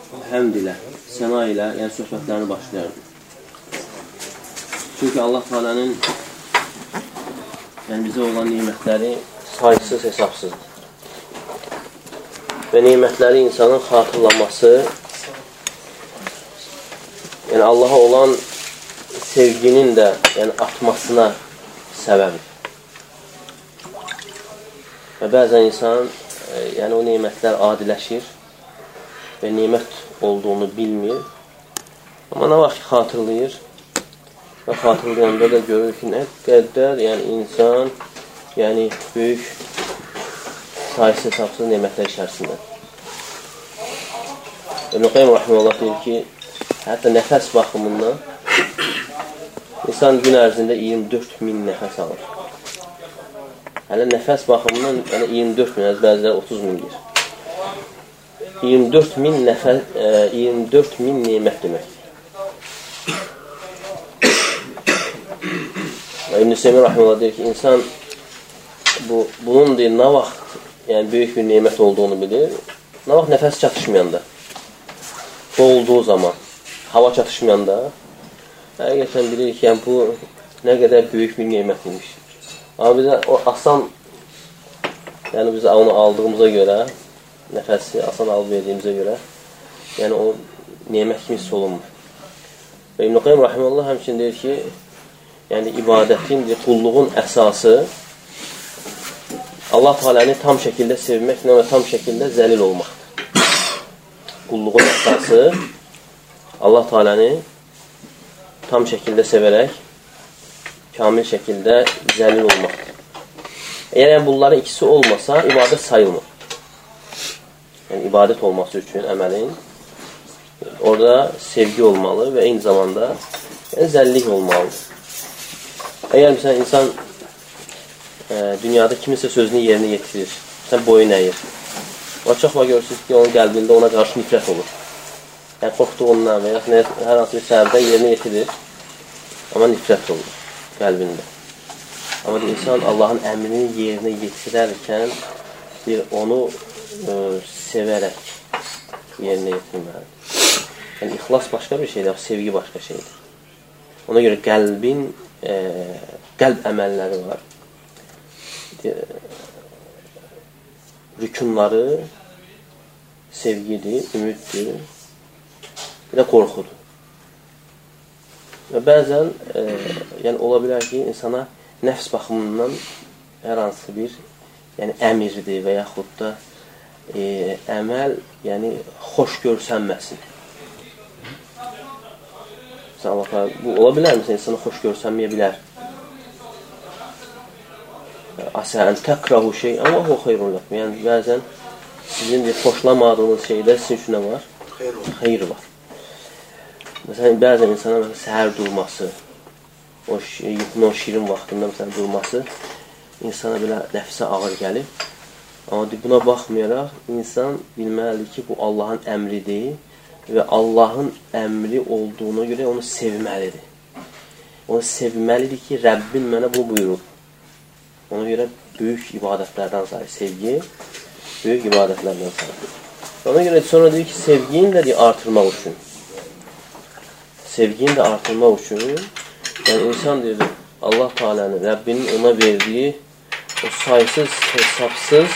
həmd ilə, səna ilə, yəni söhbətlərini başlayardı. Çünki Allah Teala'nın yəni bizə olan nimətləri saysız, hesabsızdır. Və nimətləri insanın xatırlaması, yəni Allaha olan sevginin də yəni artmasına səbəbdir. Və bəzən insan yəni o nimətlər adiləşir və nimət olduğunu bilmir. Amma nə vaxt xatırlayır və xatırlayanda da görür ki, nə qədər yəni insan yəni böyük sayısı hesabsız nimətlər içərisində. İbn Qayyim rahimehullah deyir ki, hətta nəfəs baxımından insan gün ərzində 24.000 nəfəs alır. Hələ nəfəs baxımından 24.000, bəziləri 30.000-dir. 24.000 nəfəs, 24.000 nimət deməkdir. İbn Semir rahimehullah deyir ki, insan bunun deyir, nə vaxt yəni böyük bir nimət olduğunu bilir, nə vaxt nəfəs çatışmayanda, dolduğu zaman, hava çatışmayanda, həqiqətən bilir ki, yəni bu nə qədər böyük bir nimət imiş. Amma bizə o asan, yəni biz onu aldığımıza görə, nəfəsi asan alıb verdiyimizə görə, yəni o nimət kimi hiss olunmur. Və İbn Qayyim rahimehullah həmçinin deyir ki, yəni ibadətin, qulluğun əsası Allah Teala'nı tam şəkildə sevməklə və tam şəkildə zəlil olmaqdır. Qulluğun əsası Allah Teala'nı tam şəkildə sevərək, kamil şəkildə zəlil olmaqdır. Əgər bunların ikisi olmasa, ibadət sayılmır. Yəni, ibadət olması üçün əməlin orada sevgi olmalı və eyni zamanda yəni, zəllik olmalıdır. Əgər məsələn, insan dünyada kiminsə sözünü yerinə yetirir, sən boyun əyir. O çox vaxt görürsünüz ki, onun qəlbində ona qarşı nifrət olur. Yəni, qorxduğundan və ya hər hansı bir səbəbdən yerinə yetirir, amma nifrət olur qəlbində. Amma insan Allahın əmrini yerinə yetirərkən onu sevərək yerinə yetirməlidir. Yəni, ixlas başqa bir şeydir, sevgi başqa şeydir. Ona görə qəlbin qəlb əməlləri var. Rükunları sevgidir, ümiddir, bir də qorxudur. Və bəzən yəni, ola bilər ki, insana nəfs baxımından hər hansı bir yəni, əmirdir və yaxud da əməl yəni, xoş görsənməsin. Bu ola bilər mi? İnsana xoş görsənməyə bilər. Asən təkrahu şey, amma o xeyrun lakum. Yəni, bəzən sizin xoşlamadığınız şeydə sizin üçün nə var? Xeyr var. Məsələn, bəzən insana səhər durması, o şirin vaxtında məsələn, durması insana belə nəfsə ağır gəlir. Amma buna baxmayaraq, insan bilməlidir ki, bu Allahın əmridir və Allahın əmri olduğuna görə onu sevməlidir. Onu sevməlidir ki, Rəbbim mənə bunu buyurur. Ona görə böyük ibadətlərdən sayır. Sevgi böyük ibadətlərdən sayır. Ona görə sonra deyir ki, sevgini də artırmaq üçün. Sevgini də artırmaq üçün yəni insan deyir, Allah Teala'nın, Rəbbinin ona verdiyi o sayısız, hesabsız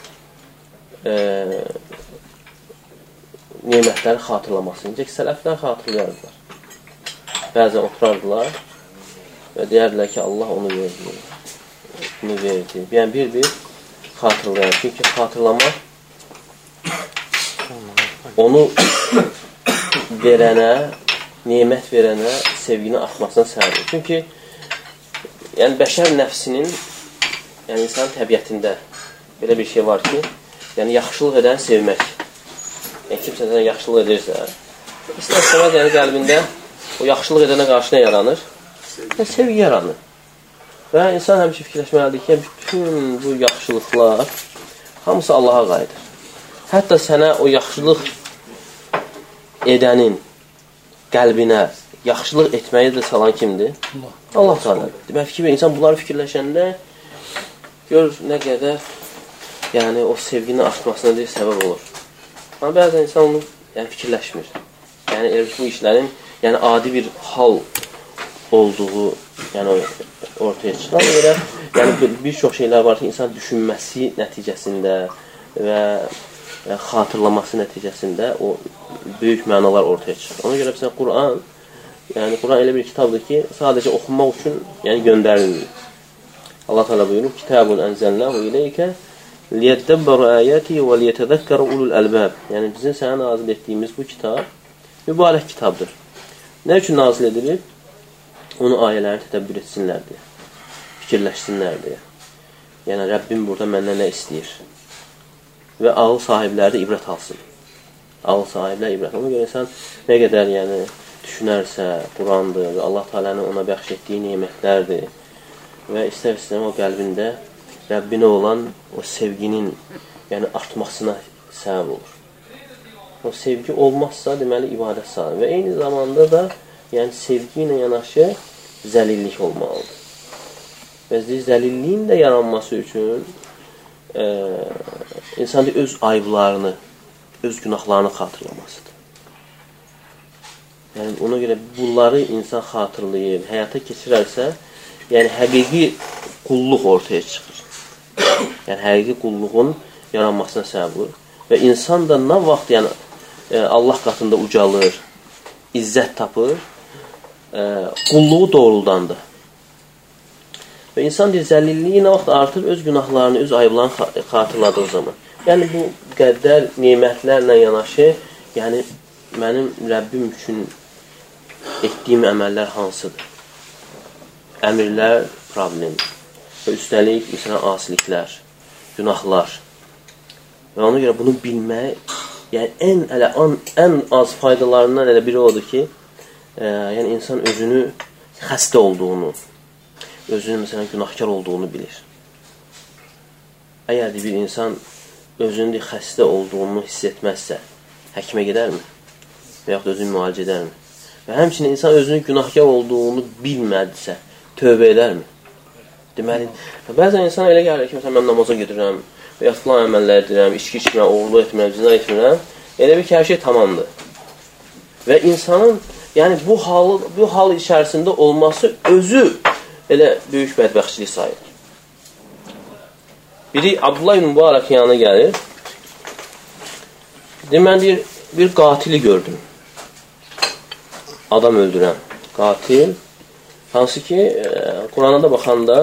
nimətləri xatırlaması. Necə ki, sələflər xatırlayardılar. Bəzən oturardılar və deyərdilər ki, Allah onu verdi. Bunu verdi. Yəni, bir-bir xatırlayar. Çünki xatırlamaq onu verənə, nimət verənə sevgini artmasına səbəbdir. Çünki yəni, bəşər nəfsinin yəni, insanın təbiətində belə bir şey var ki, yəni, yaxşılıq edən sevmək. Yəni, kimsə sənə yaxşılıq edirsə, istər-istəməz yəni, qəlbində o yaxşılıq edənə qarşı nə yaranır? Sevgi yaranır. Və insan həmişə fikirləşməlidir ki, bütün bu yaxşılıqlar hamısı Allaha qayıdır. Hətta sənə o yaxşılıq edənin qəlbinə yaxşılıq etməyi də salan kimdir? Allah Teala. Demək ki, insan bunları fikirləşəndə gör nə qədər yəni, o sevginin artmasına deyir, səbəb olur. Amma bəzən insan onu yəni fikirləşmir. Yəni elə bu işlərin yəni adi bir hal olduğu yəni ortaya çıxır. Ona görə yəni bir çox şeylər var ki, insan düşünməsi nəticəsində və xatırlaması nəticəsində o böyük mənalar ortaya çıxır. Ona görə məsələn Quran, yəni Quran elə bir kitabdır ki, sadəcə oxunmaq üçün yəni göndərilmir. Allah Teala buyurur: "Kitabun enzelnahu ileyke liyedebberu ayati ve liyetezekkeru ulul albab." Yəni bizim sənə nazil etdiyimiz bu kitab mübarək kitabdır. Nə üçün nazil edilir? Onu ayələrini tədəbbür etsinlər deyə, fikirləşsinlər deyə. Yəni Rəbbim burada məndən nə istəyir? Və ağıl sahibləri də ibrət alsın. Ağıl sahibləri ibrət. Ona görə insan nə qədər yəni düşünərsə, Qurandır və Allah Teala'nın ona bəxş etdiyi nemətlərdir və istər-istəmə o qəlbində Rəbbinə olan o sevginin yəni artmasına səbəb olur. O sevgi olmazsa deməli ibadət sayılır və eyni zamanda da yəni sevgi ilə yanaşı zəlillik olmalıdır. Və zəlilliyin də yaranması üçün insan öz ayıblarını, öz günahlarını xatırlamasıdır. Yəni ona görə bunları insan xatırlayıb, həyata keçirərsə, yəni həqiqi qulluq ortaya çıxır. Yəni həqiqi qulluğun yaranmasına səbəb olur. Və insan da nə vaxt yəni Allah qatında ucalır, izzət tapır, qulluğu doğruldandır. Və insan zəlilliyi nə vaxt artır, öz günahlarını, öz ayıblarını xatırladığı zaman. Yəni bu qədər nemətlərlə yanaşı, yəni mənim Rəbbim üçün etdiyim əməllər hansıdır? Əmirlər problem və üstəlik məsələn asiliklər, günahlar. Və ona görə bunu bilmək, yəni ən az faydalarından elə biri odur ki, yəni insan özünü xəstə olduğunu, özünün məsələn günahkar olduğunu bilir. Əgər bir insan özünün xəstə olduğunu hiss etməzsə, həkimə gedərmi? Və yaxud özünü müalicə edərmi? Və həmçinin insan özünün günahkar olduğunu bilmədisə, tövbə edərmi? Deməli, bəzən insan elə gəlir ki, məsələn, mən namaza gedirəm, və ya filan əməllər edirəm, içki içmirəm, oğurluq etmirəm, zina etmirəm, elə bir ki, hər şey tamamdır. Və insanın, yəni bu hal içərisində olması özü elə böyük bədbəxtçilik sayılır. Biri Abdullah ibn Mübarək yanına gəlir. Mən bir qatili gördüm. Adam öldürən qatil. Hansı ki, Qurana da baxanda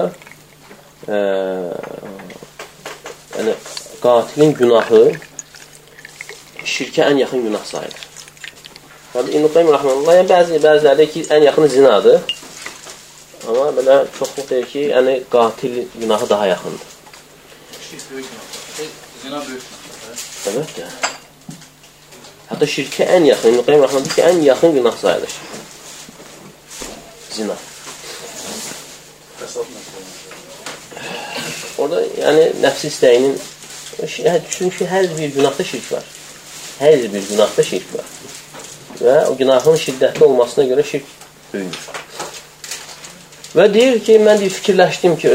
yəni, qatilin günahı şirkə ən yaxın günah sayılır. İbn Qayyim Rəhməlullah, yəni bəziləri ki, ən yaxını zinadır. Amma belə çoxluq deyir ki, yəni qatil günahı daha yaxındır. Şirk böyük günah. Zina böyük günah. Evet də. Hətta şirkə ən yaxın, İbn Qayyim Rəhməlullah deyir ki, ən yaxın günah sayılır. Zina. Orada yəni nəfs istəyinin çünki hər bir günahda şirk var. Hər bir günahda şirk var. Və o günahın şiddətli olmasına görə şirk böyüyür. Və deyir ki, mən fikirləşdim ki,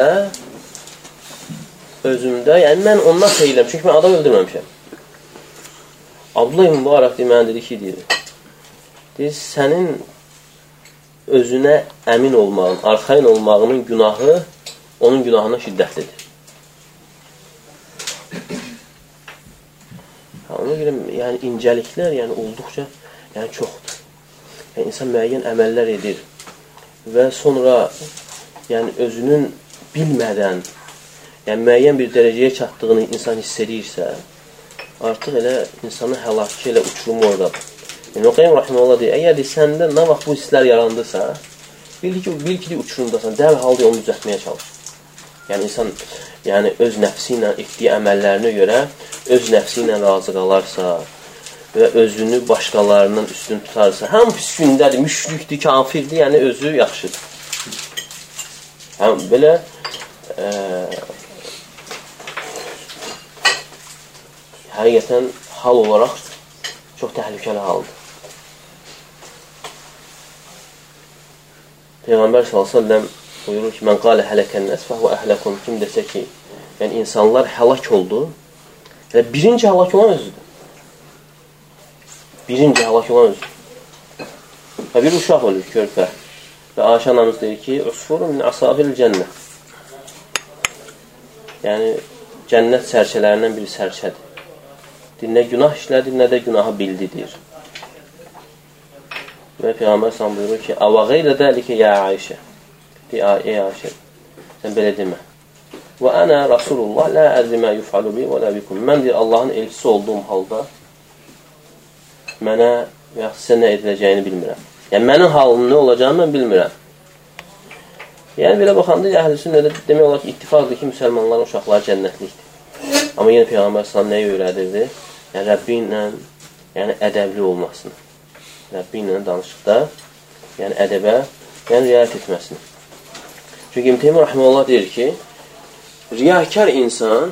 özümdə, yəni mən ondan xeyləm, çünki mən adam öldürməmişəm. Abdullah ibn Mübarək mənə dedi ki, deyir, sənin özünə əmin olmağın, arxain olmağının günahı onun günahından şiddətlidir. Ona görə yəni incəliklər yəni olduqca yəni çoxdur. Yəni insan müəyyən əməllər edir və sonra yəni özünün bilmədən yəni müəyyən bir dərəcəyə çatdığını insan hiss edirsə, artıq elə insanın həlakı ilə uçurumu oradadır. Yəni Qayyim Rəhməlullah deyir, əgər səndə nə vaxt bu hisslər yarandısa, bil ki, uçurumdasan, dərhal onu düzəltməyə çalış. Yəni insan yəni öz nəfsi ilə etdiyi əməllərinə görə öz nəfsi ilə razı qalarsa və özünü başqalarından üstün tutarsa, həm pis gündədir, müşrikdir, kafirdir, yəni özü yaxşıdır. Həm belə həqiqətən hal olaraq çox təhlükəli haldır. Peyğəmbər s.ə.v buyurur ki, mən qalə hələkən nəs fəhvə əhləkum, kim desə ki, yəni insanlar həlak oldu, yəni birinci həlak olan özüdür. birinci həlak olan özü. Və bir uşaq ölür, körpə. Və Ayşə anamız deyir ki, "Usfurun min asafil cənnə." Yəni, cənnət sərçələrindən biri sərçədir. Nə günah işlədi, nə də günahı bildi, deyir. Və Peyğəmbər s.ə.v buyurur ki, "Əvə qeyrə dəlikə ya Ayşə." Deyir, ey Ayşə, sən belə demə. "Və ənə Rasulullah, lə ədrimə yuf'alu bi və lə bikum." Mən deyir, Allahın elçisi olduğum halda mənə və yaxud sizə nə ediləcəyini bilmirəm. Yəni, mənim halımın nə olacağını mən bilmirəm. Yəni, belə baxanda, əhl-i sünnədə demək olar ki, ittifaqdır ki, müsəlmanların uşaqları cənnətlikdir. Amma yenə Peyğəmbər s.ə.v nəyə öyrədirdi? Yəni, Rəbbi ilə ədəbli olmasını. Rəbbi ilə danışıqda, yəni ədəbə, yəni riayət etməsini. Çünki İbn Teymiyyə rəhməhullah deyir ki, riyakar insan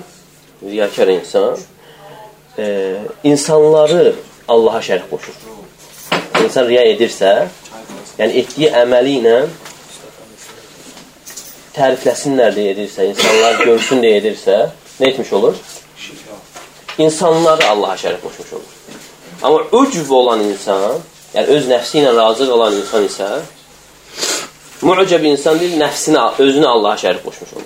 insanları Allaha şərik qoşur. İnsan riya edirsə, yəni etdiyi əməli ilə tərifləsinlər deyə edirsə, insanlar görsün deyə edirsə, nə etmiş olur? İnsanları Allaha şərik qoşmuş olur. Amma ucub olan insan, yəni öz nəfsi ilə razı olan insan isə, mu'cəb insan deyil, nəfsini, özünü Allaha şərik qoşmuş olur.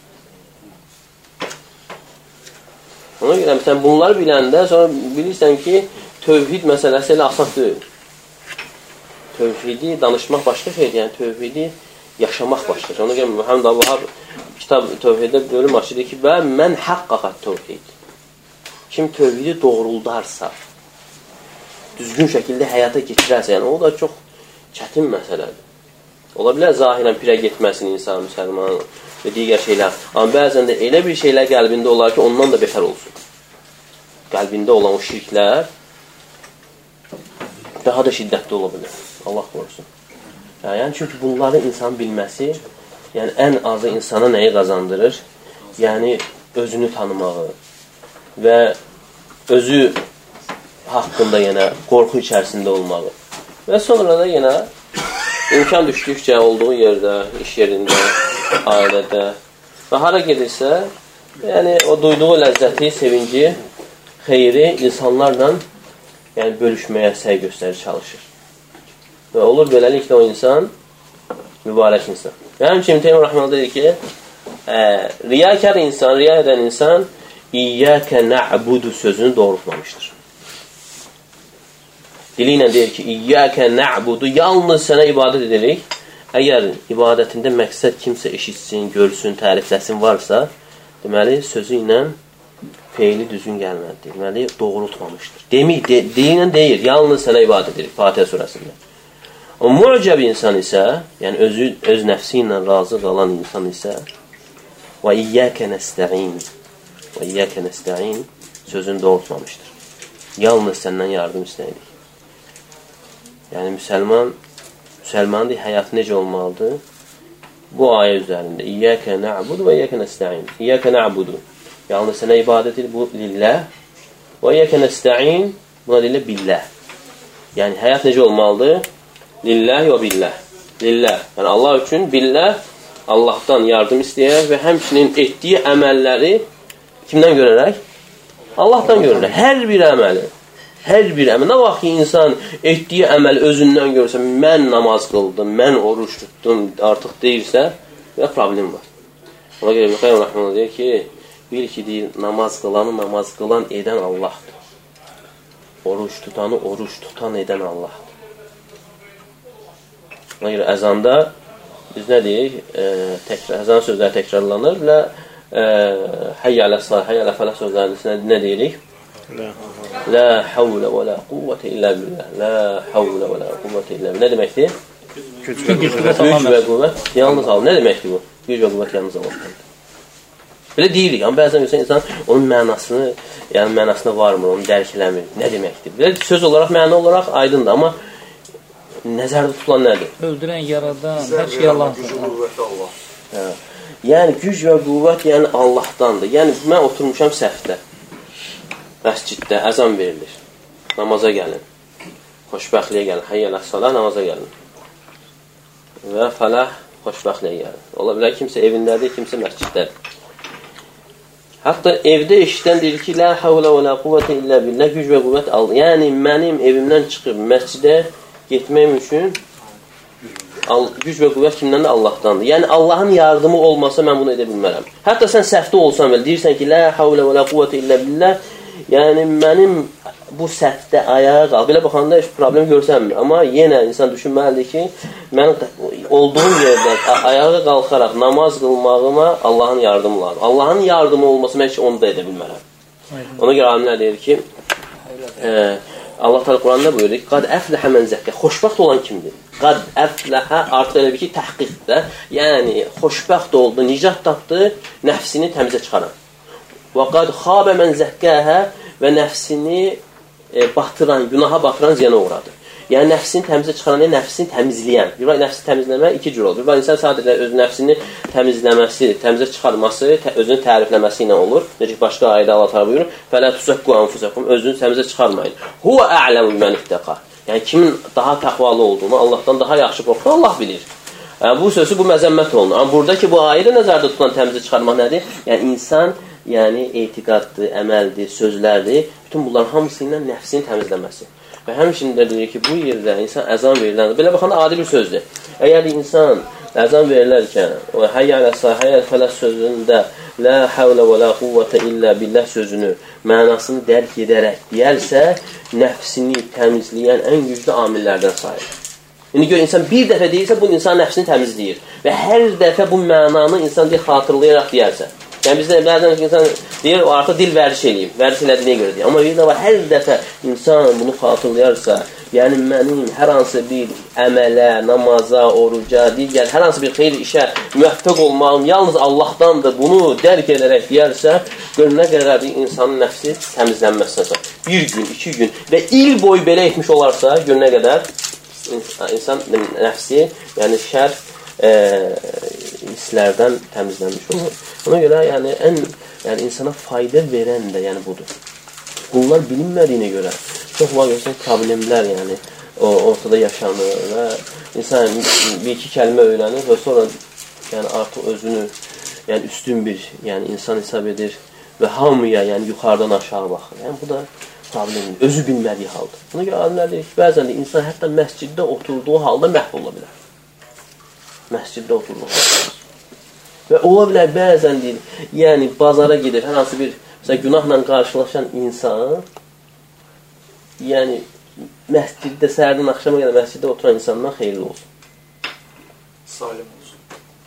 Ona görə, məsələn, bunları biləndə, sonra bilirsən ki, tövhid məsələsi elə asad deyil. Tövhidi danışmaq başqa şeydir, yəni tövhidi yaşamaq başqa şeydir. Ona görə, Muhammed Allah'a kitab tövhiddə bölüm açıdır ki, və mən haqqaqat tövhid. Kim tövhidi doğruldarsa, düzgün şəkildə həyata keçirərsə, yəni o da çox çətin məsələdir. Ola bilər zahirən pirə getməsin insan, müsəlman və digər şeylər. Amma bəzən də elə bir şeylər qəlbində olar ki, ondan da betər olsun. Qəlbində olan o şirklər daha da şiddətli ola bilər. Allah qorusun. Yəni, çünki bunları insan bilməsi, yəni ən azı insana nəyi qazandırır? Yəni, özünü tanımağı və özü haqqında yenə qorxu içərisində olmağı. Və sonra da yenə imkan düşdükcə olduğu yerdə, iş yerində, ailədə və hara gedirsə, yəni o duyduğu ləzzəti, sevinci, xeyri insanlarla yəni bölüşməyə səy göstərir, çalışır. Və olur beləliklə o insan mübarək insan. Və həmçinin Teymiyyə rəhməhullah deyir ki, riyakar insan, riya edən insan İyyəkə nə'budu sözünü doğrultmamışdır. Dili ilə deyir ki, İyyəkə nə'budu, yalnız sənə ibadət edirik. Əgər ibadətində məqsəd kimsə eşitsin, görsün, tərifləsin varsa, deməli, sözü ilə feili düzgün gəlməlidir. Deməli, doğrultmamışdır. Dili ilə deyir, yalnız sənə ibadət edirik, Fatihə surəsində. O mu'cəb insan isə, yəni öz nəfsi ilə razı qalan insan isə və İyyəkə nəstə'in sözünü doğrultmamışdır. Yalnız səndən yardım istəyirik. Yəni, müsəlmanın həyatı necə olmalıdır? Bu ayə üzərində. İyyəkə nə'budu və İyyəkə nəstə'in. İyyəkə nə'budu. Yalnız sənə ibadət edir, bu lillah. Və İyyəkə nəstə'in, buna deyirlər billah. Yəni, həyat necə olmalıdır? Lillah və billah. Lillah. Yəni, Allah üçün billah, Allahdan yardım istəyər və həmçinin etdiyi əməlləri kimdən görərək? Allahdan görərək. Hər bir əməli. Nə vaxt ki, insan etdiyi əməl özündən görürsə, mən namaz qıldım, mən oruç tutdum, artıq deyirsə, və problem var. Ona görə İbn Qayyim rəhməhullah deyir ki, bil ki, deyir, namaz qılan edən Allahdır. Oruç tutanı oruç tutan edən Allahdır. Ona görə əzanda biz nə deyik? Əzan sözləri təkrarlanır və Hayyə alə salah, hayyə alə fəlah sözlərində nə deyirik? La havlə və la quvvətə illə billah. La havlə və la quvvətə illə billah. Nə deməkdir? Güc və quvvət yalnız Allah. Nə deməkdir bu? Güc və quvvət yalnız Allah'tandır. Belə deyirik. Amma bəzən insan onun mənasını, yəni mənasına varmır, onu dərk eləmir. Nə deməkdir? Belə söz olaraq, məna olaraq aydındır. Amma nəzərdə tutulan nədir? Öldürən, yaradan, hər şey Allah'tandır. Yəni, güc və quvvət yəni Allah'tandır. Yəni, mən oturmuşam səhvdə. Məsciddə əzan verilir. Namaza gəlin. Xoşbəxtliyə gəlin. Hayyə alə salah, namaza gəlin. Və fəlah, xoşbəxtliyə gəlin. Ola bilər, kimsə evindədir, kimsə məsciddədir. Hətta evdə eşidən deyir ki, la havlə və la quvvətə illə billah, güc və quvvət al. Yəni, mənim evimdən çıxıb məscidə getməyim üçün güc və quvvət kimdən də Allahdandır. Yəni, Allahın yardımı olmasa mən bunu edə bilmərəm. Hətta sən səhvdə olsan belə, deyirsən ki, la havlə və la quvvətə illə billah, yəni, mənim bu səhvdə ayağa qalq. Belə baxanda heç problem görsənmir. Amma yenə insan düşünməlidir ki, mən olduğum yerdə ayağa qalxaraq namaz qılmağıma Allahın yardımı lazım. Allahın yardımı olmasa mən heç onu da edə bilmərəm. Ona görə alimlər deyir ki, Allah Teala Quranda buyurur ki, qad əfləhə mən zəkkə. Xoşbəxt olan kimdir? Qad əfləhə artıq elə bir ki, təhqiqdə. Yəni, xoşbəxt oldu, nicat tapdı, nəfsini təmizə çıxaran. Və qad xabə mən zəkkəhə və nəfsini batıran, günaha batıran ziyana uğradı. Yəni, nəfsini təmizə çıxaran, nəfsini təmizləyən. Bir var, nəfsini təmizləmək iki cür olur. Bir var, insan sadəcə öz nəfsini təmizləməsi, təmizə çıxarması, özünü tərifləməsi ilə olur. Necə ki, başqa ayədə Allah Teala buyurur, fələ tuzakku anfusakum, özünü təmizə çıxarmayın. Huwa a'lamu bimen ittaqa. Yəni, kimin daha təqvalı olduğunu, Allahdan daha yaxşı qorxduğunu Allah bilir. Yəni, bu sözü, bu məzəmmət olunur. Amma buradakı bu ayədə nəzərdə tutulan təmizə çıxarmaq nədir? Yəni, insan etiqaddır, əməldir, sözlərdir. Bütün bunların hamısı ilə nəfsini təmizləməsi. Və həmçinin də deyir ki, bu yerdə insan əzan veriləndir. Belə baxanda adi bir sözdür. Əgər insan əzan verilərkən hayyə alə-səlah, hayyə alə-fələh sözündə la havlə və la quvvətə illə billah sözünü, mənasını dərk edərək deyərsə, nəfsini təmizləyən ən güclü amillərdən sayılır. İndi gör, insan bir dəfə deyirsə, bu insan nəfsini təmizləyir. Və hər dəfə bu mənanı insan xatırlayaraq deyərsə. Yəni, bizdə bəzən insan deyir, o artıq dil vərdiş eləyib, vərdiş elədiyinə görə deyir. Amma bir də var, hər dəfə insan bunu xatırlayarsa, yəni mənim hər hansı bir əmələ, namaza, oruca, digər, hər hansı bir xeyir işə müvəffəq olmağım yalnız Allahdandır, bunu dərk edərək deyərsə, gör, nə qədər insanın nəfsi təmizlənməsinə. Bir gün, 2 gün və il boyu belə etmiş olarsa, gör, nə qədər insan nəfsi, yəni şər hisslərdən təmizlənmiş olur. Ona görə yəni insana fayda verən də yəni budur. Bunlar bilinmədiyinə görə çox vaxt problemlər yəni ortada yaşanır və insan bir-iki kəlmə öyrənir və sonra yəni artıq özünü yəni üstün bir yəni insan hesab edir və hamıya yəni yuxarıdan aşağı baxır. Yəni bu da problemdir. Özü bilmədiyi haldır. Buna görə alimlər deyir ki, bəzən də insan hətta məsciddə oturduğu halda məhv ola bilər. Məsciddə oturmaq. Və ola bilər bəzən deyil, yəni bazara gedir, hər hansı bir məsələn, günahla qarşılaşan insan, yəni məsciddə, səhərdən axşama qədər məsciddə oturan insandan xeyirli olsun. Salim olsun.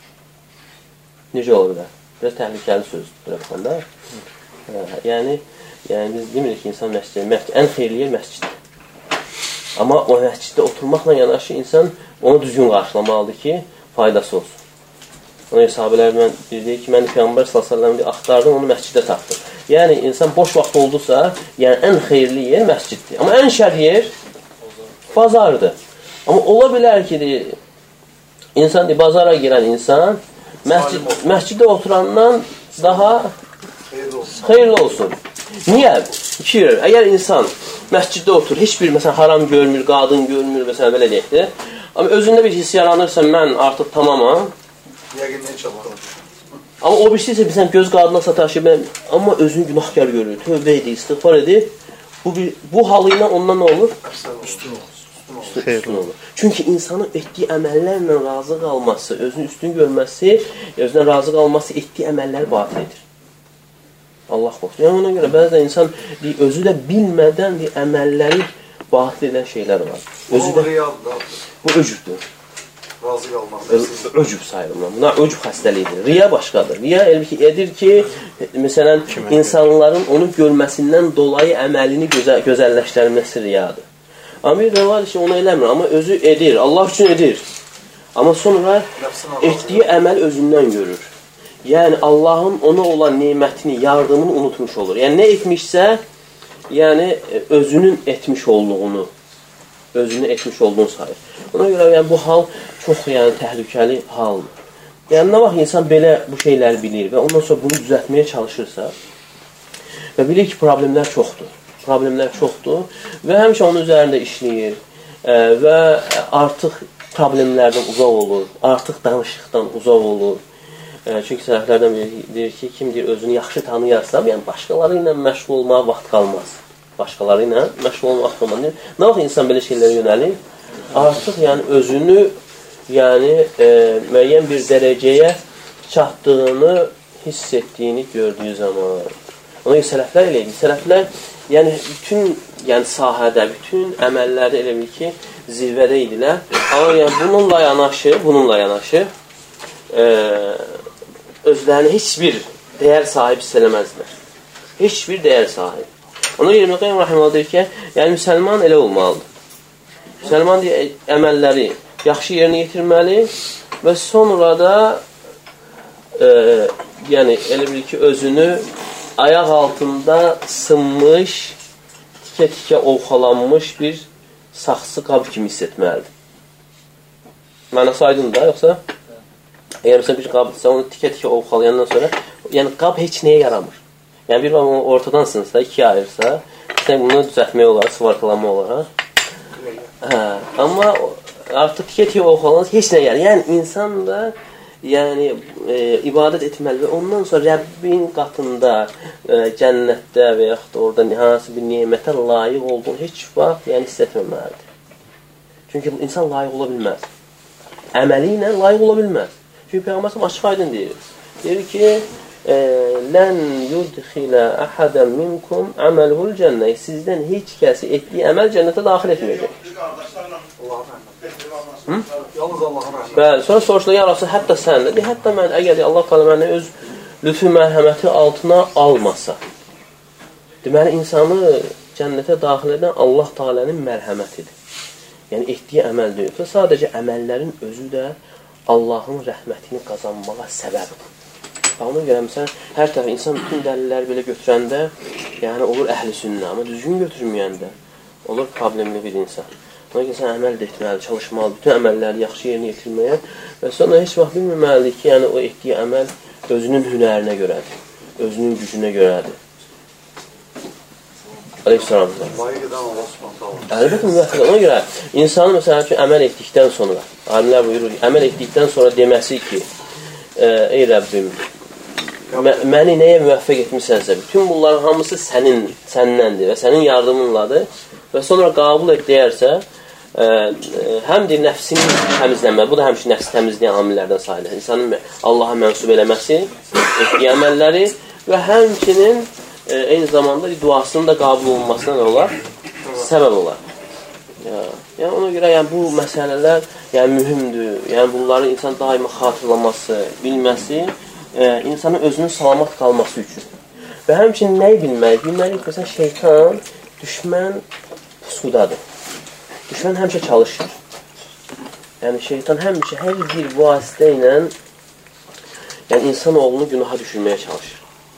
Necə ola bilər? Biraz təhlükəli sözdür baxanda. Yəni biz demirik ki, insan məsciddə, ən xeyirli yer məsciddir. Amma o məsciddə oturmaqla yanaşı insan onu düzgün qarşılamalıdır ki, faydası olsun. Ona sahabələr deyir ki, mən Peyğəmbər s.ə.v axtardım, onu məsciddə tapdım. Yəni, insan boş vaxt oldusa, yəni ən xeyirli yer məsciddir. Amma ən şər yer bazardır. Amma ola bilər ki, insan bazara girən insan məsciddə oturandan daha xeyirli olsun. Niyə? Əgər insan məsciddə otur, heç bir məsələn, haram görmür, qadın görmür, məsələn, belə deyəkdir. Amma özündə bir hiss yaranırsa, mən artıq tamamam. Yəqin heç Allah. Amma o birisi isə bilsən, göz qadına sataşıb, amma özünü günahkar görür, tövbə edir, istiğfar edir. Bu halıyla ondan nə olur? Üstün olur. Çünki insanın etdiyi əməllərlə razı qalması, özünü üstün görməsi, özünə razı qalması etdiyi əməlləri batil edir. Allah qoxsun. Yəni ona görə bəzən insan özü də bilmədən əməlləri batil edən şeylər var. Özü də bu öcübdür. Razı qalmaq. Öcüb sayılır. Buna öcüb xəstəliyidir. Riya başqadır. Riya edir ki, məsələn, insanların onu görməsindən dolayı əməlini gözəlləşdirməsi riyadır. Amma bir də var ki, onu eləmir. Amma özü edir. Allah üçün edir. Amma sonra etdiyi əməl özündən görür. Yəni, Allahın ona olan nemətini, yardımını unutmuş olur. Yəni, nə etmişsə, yəni, özünün etmiş olduğunu sayır. Ona görə yəni, bu hal çox yəni, təhlükəli haldır. Yəni, nə vaxt insan belə bu şeyləri bilir və ondan sonra bunu düzəltməyə çalışırsa və bilir ki, problemlər çoxdur və həmişə onun üzərində işləyir və artıq problemlərdən uzaq olur, artıq danışıqdan uzaq olur, Çünki sələflərdən biri deyir ki, kim deyir özünü yaxşı tanıyarsa, yəni başqaları ilə məşğul olmağa vaxt qalmaz. Başqaları ilə məşğul olmağa vaxt qalmaz. Nə vaxt insan belə şeylərə yönəlir? Artıq yəni özünü müəyyən bir dərəcəyə çatdığını hiss etdiyini gördüyü zaman. Ona görə sələflər elə idi. Sələflər yəni bütün sahədə, bütün əməllərdə elə bil ki, zirvədə idilər. Amma yəni bununla yanaşı özlərini heç bir dəyər sahibi hiss eləməzdilər. Heç bir dəyər sahibi. Ona görə İbn Qayyim rəhməhullah deyir ki, yəni müsəlman elə olmalıdır. Müsəlman deyir, əməlləri yaxşı yerinə yetirməli və sonra da yəni elə bil ki, özünü ayaq altında sınmış, tikə-tikə ovxalanmış bir saxsı qab kimi hiss etməlidir. Mənası aydın da, yoxsa? Əgər məsələn bir qabdırsa, onu tikə-tikə ovxalayandan sonra, yəni qab heç nəyə yaramır. Yəni bir onu ortadan sınırsa, ikiyə ayırsa, sən bunu düzəltmək olar, sıvarqalamaq olar. Amma artıq tikə-tikə ovxalanan heç nəyə yaramır. Yəni insan da ibadət etməli və ondan sonra Rəbbin qatında, cənnətdə və yaxud da orada hansı bir nemətə layiq olduğunu heç vaxt hiss etməməlidir. Çünki insan layiq ola bilməz. Əməli ilə layiq ola bilməz. Çünki Peyğəmbər açıq aydın deyir. Deyir ki, lən yudxilə əhədən minkum əməlhul cənnə. Sizdən heç kəsi etdiyi əməl cənnətə daxil etməyəcək. Yalnız Allah'a rəhmət. Bəli, sonra soruşdular, ya Rasul, hətta sən də, hətta mən, əgər Allah qala məni öz lütfü mərhəməti altına almasa, deməli, insanı cənnətə daxil edən Allah Taala'nın mərhəmətidir. Yəni, etdiyi əməl deyil. Sadəcə əməllərin özü də Allahın rəhmətini qazanmağa səbəbdir. Ona görə, məsələn, hər tərəf insan bütün dəlilləri belə götürəndə, yəni olur əhl-i sünnə, amma düzgün götürməyəndə olur problemli bir insan. Ona görə sən əməl də etməli, çalışmalı, bütün əməlləri yaxşı yerinə yetirməyə və sonra heç vaxt bilməməlidir ki, yəni o etdiyi əməl özünün hünərinə görədir, özünün gücünə görədir. Aleyhisselam. Əlbəttə müvəffəq. Ona görə insanı məsələn ki, əməl etdikdən sonra, alimlər buyurur, əməl etdikdən sonra deməsi ki, ey Rəbbim, məni nəyə müvəffəq etmisənsə, bütün bunların hamısı səndəndir və sənin yardımınladır və sonra qəbul et deyərsə, həm də nəfsini təmizlənmə, bu da həmçinin nəfsi təmizləyən amillərdən sayılır. İnsanın Allaha mənsub eləməsi, etdiyi əməlləri və həmçinin eyni zamanda duasının da qəbul olunmasına nə olar? Səbəb olar. Yəni ona görə bu məsələlər mühümdür. Yəni bunları insan daima xatırlaması, bilməsi, insanın özünün salamat qalması üçün. Və həmçinin nəyi bilməli? Bilməli ki, məsələn, şeytan, düşmən pusudadır. Düşmən həmişə çalışır. Yəni şeytan həmişə hər bir vasitə ilə insan oğlunu günaha düşürməyə çalışır.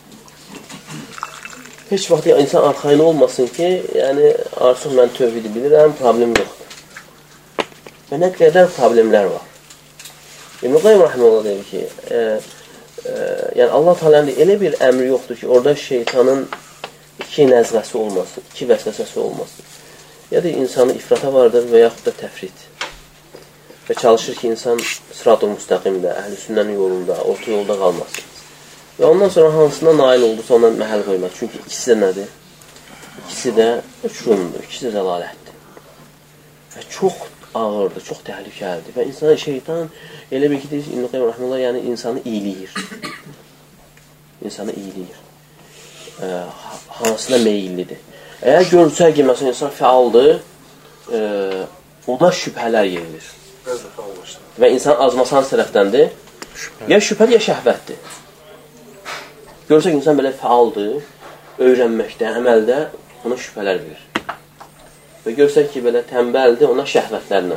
Heç vaxt insan arxayın olmasın ki, artıq mən tövhidi bilirəm, problem yoxdur. Və nə qədər problemlər var. İbn Qayyim rəhməhullah deyir ki, Allah Taala'nın elə bir əmri yoxdur ki, orada şeytanın iki nəzğəsi olmasın, iki vəsvəsəsi olmasın. Ya da insanı ifrata vardır və yaxud da təfrid. Və çalışır ki, insan sırat-ı müstəqimdə, əhl-i sünnənin yolunda, orta yolda qalmasın. Və ondan sonra hansına nail oldusa ondan məhəl qoymaz. Çünki ikisi də nədir? İkisi də uçurumdur, ikisi də zəlalətdir. Və çox ağırdır, çox təhlükəlidir. Və insan, şeytan elə bir ki, deyir, İbn Qayyim rəhməhullah, yəni insanı iyiləyir. İnsanı iyiləyir. Hansına meyillidir. Əgər görürsə ki, məsələn, insan fəaldır, ona şübhələr yerilir. Və insan azmasan tərəfdəndir. Ya şübhədir, ya şəhvətdir. Görürsə ki, insan belə fəaldır, öyrənməkdə, əməldə ona şübhələr verir. Və görürsə ki, belə tənbəldir, ona şəhvətlərlə.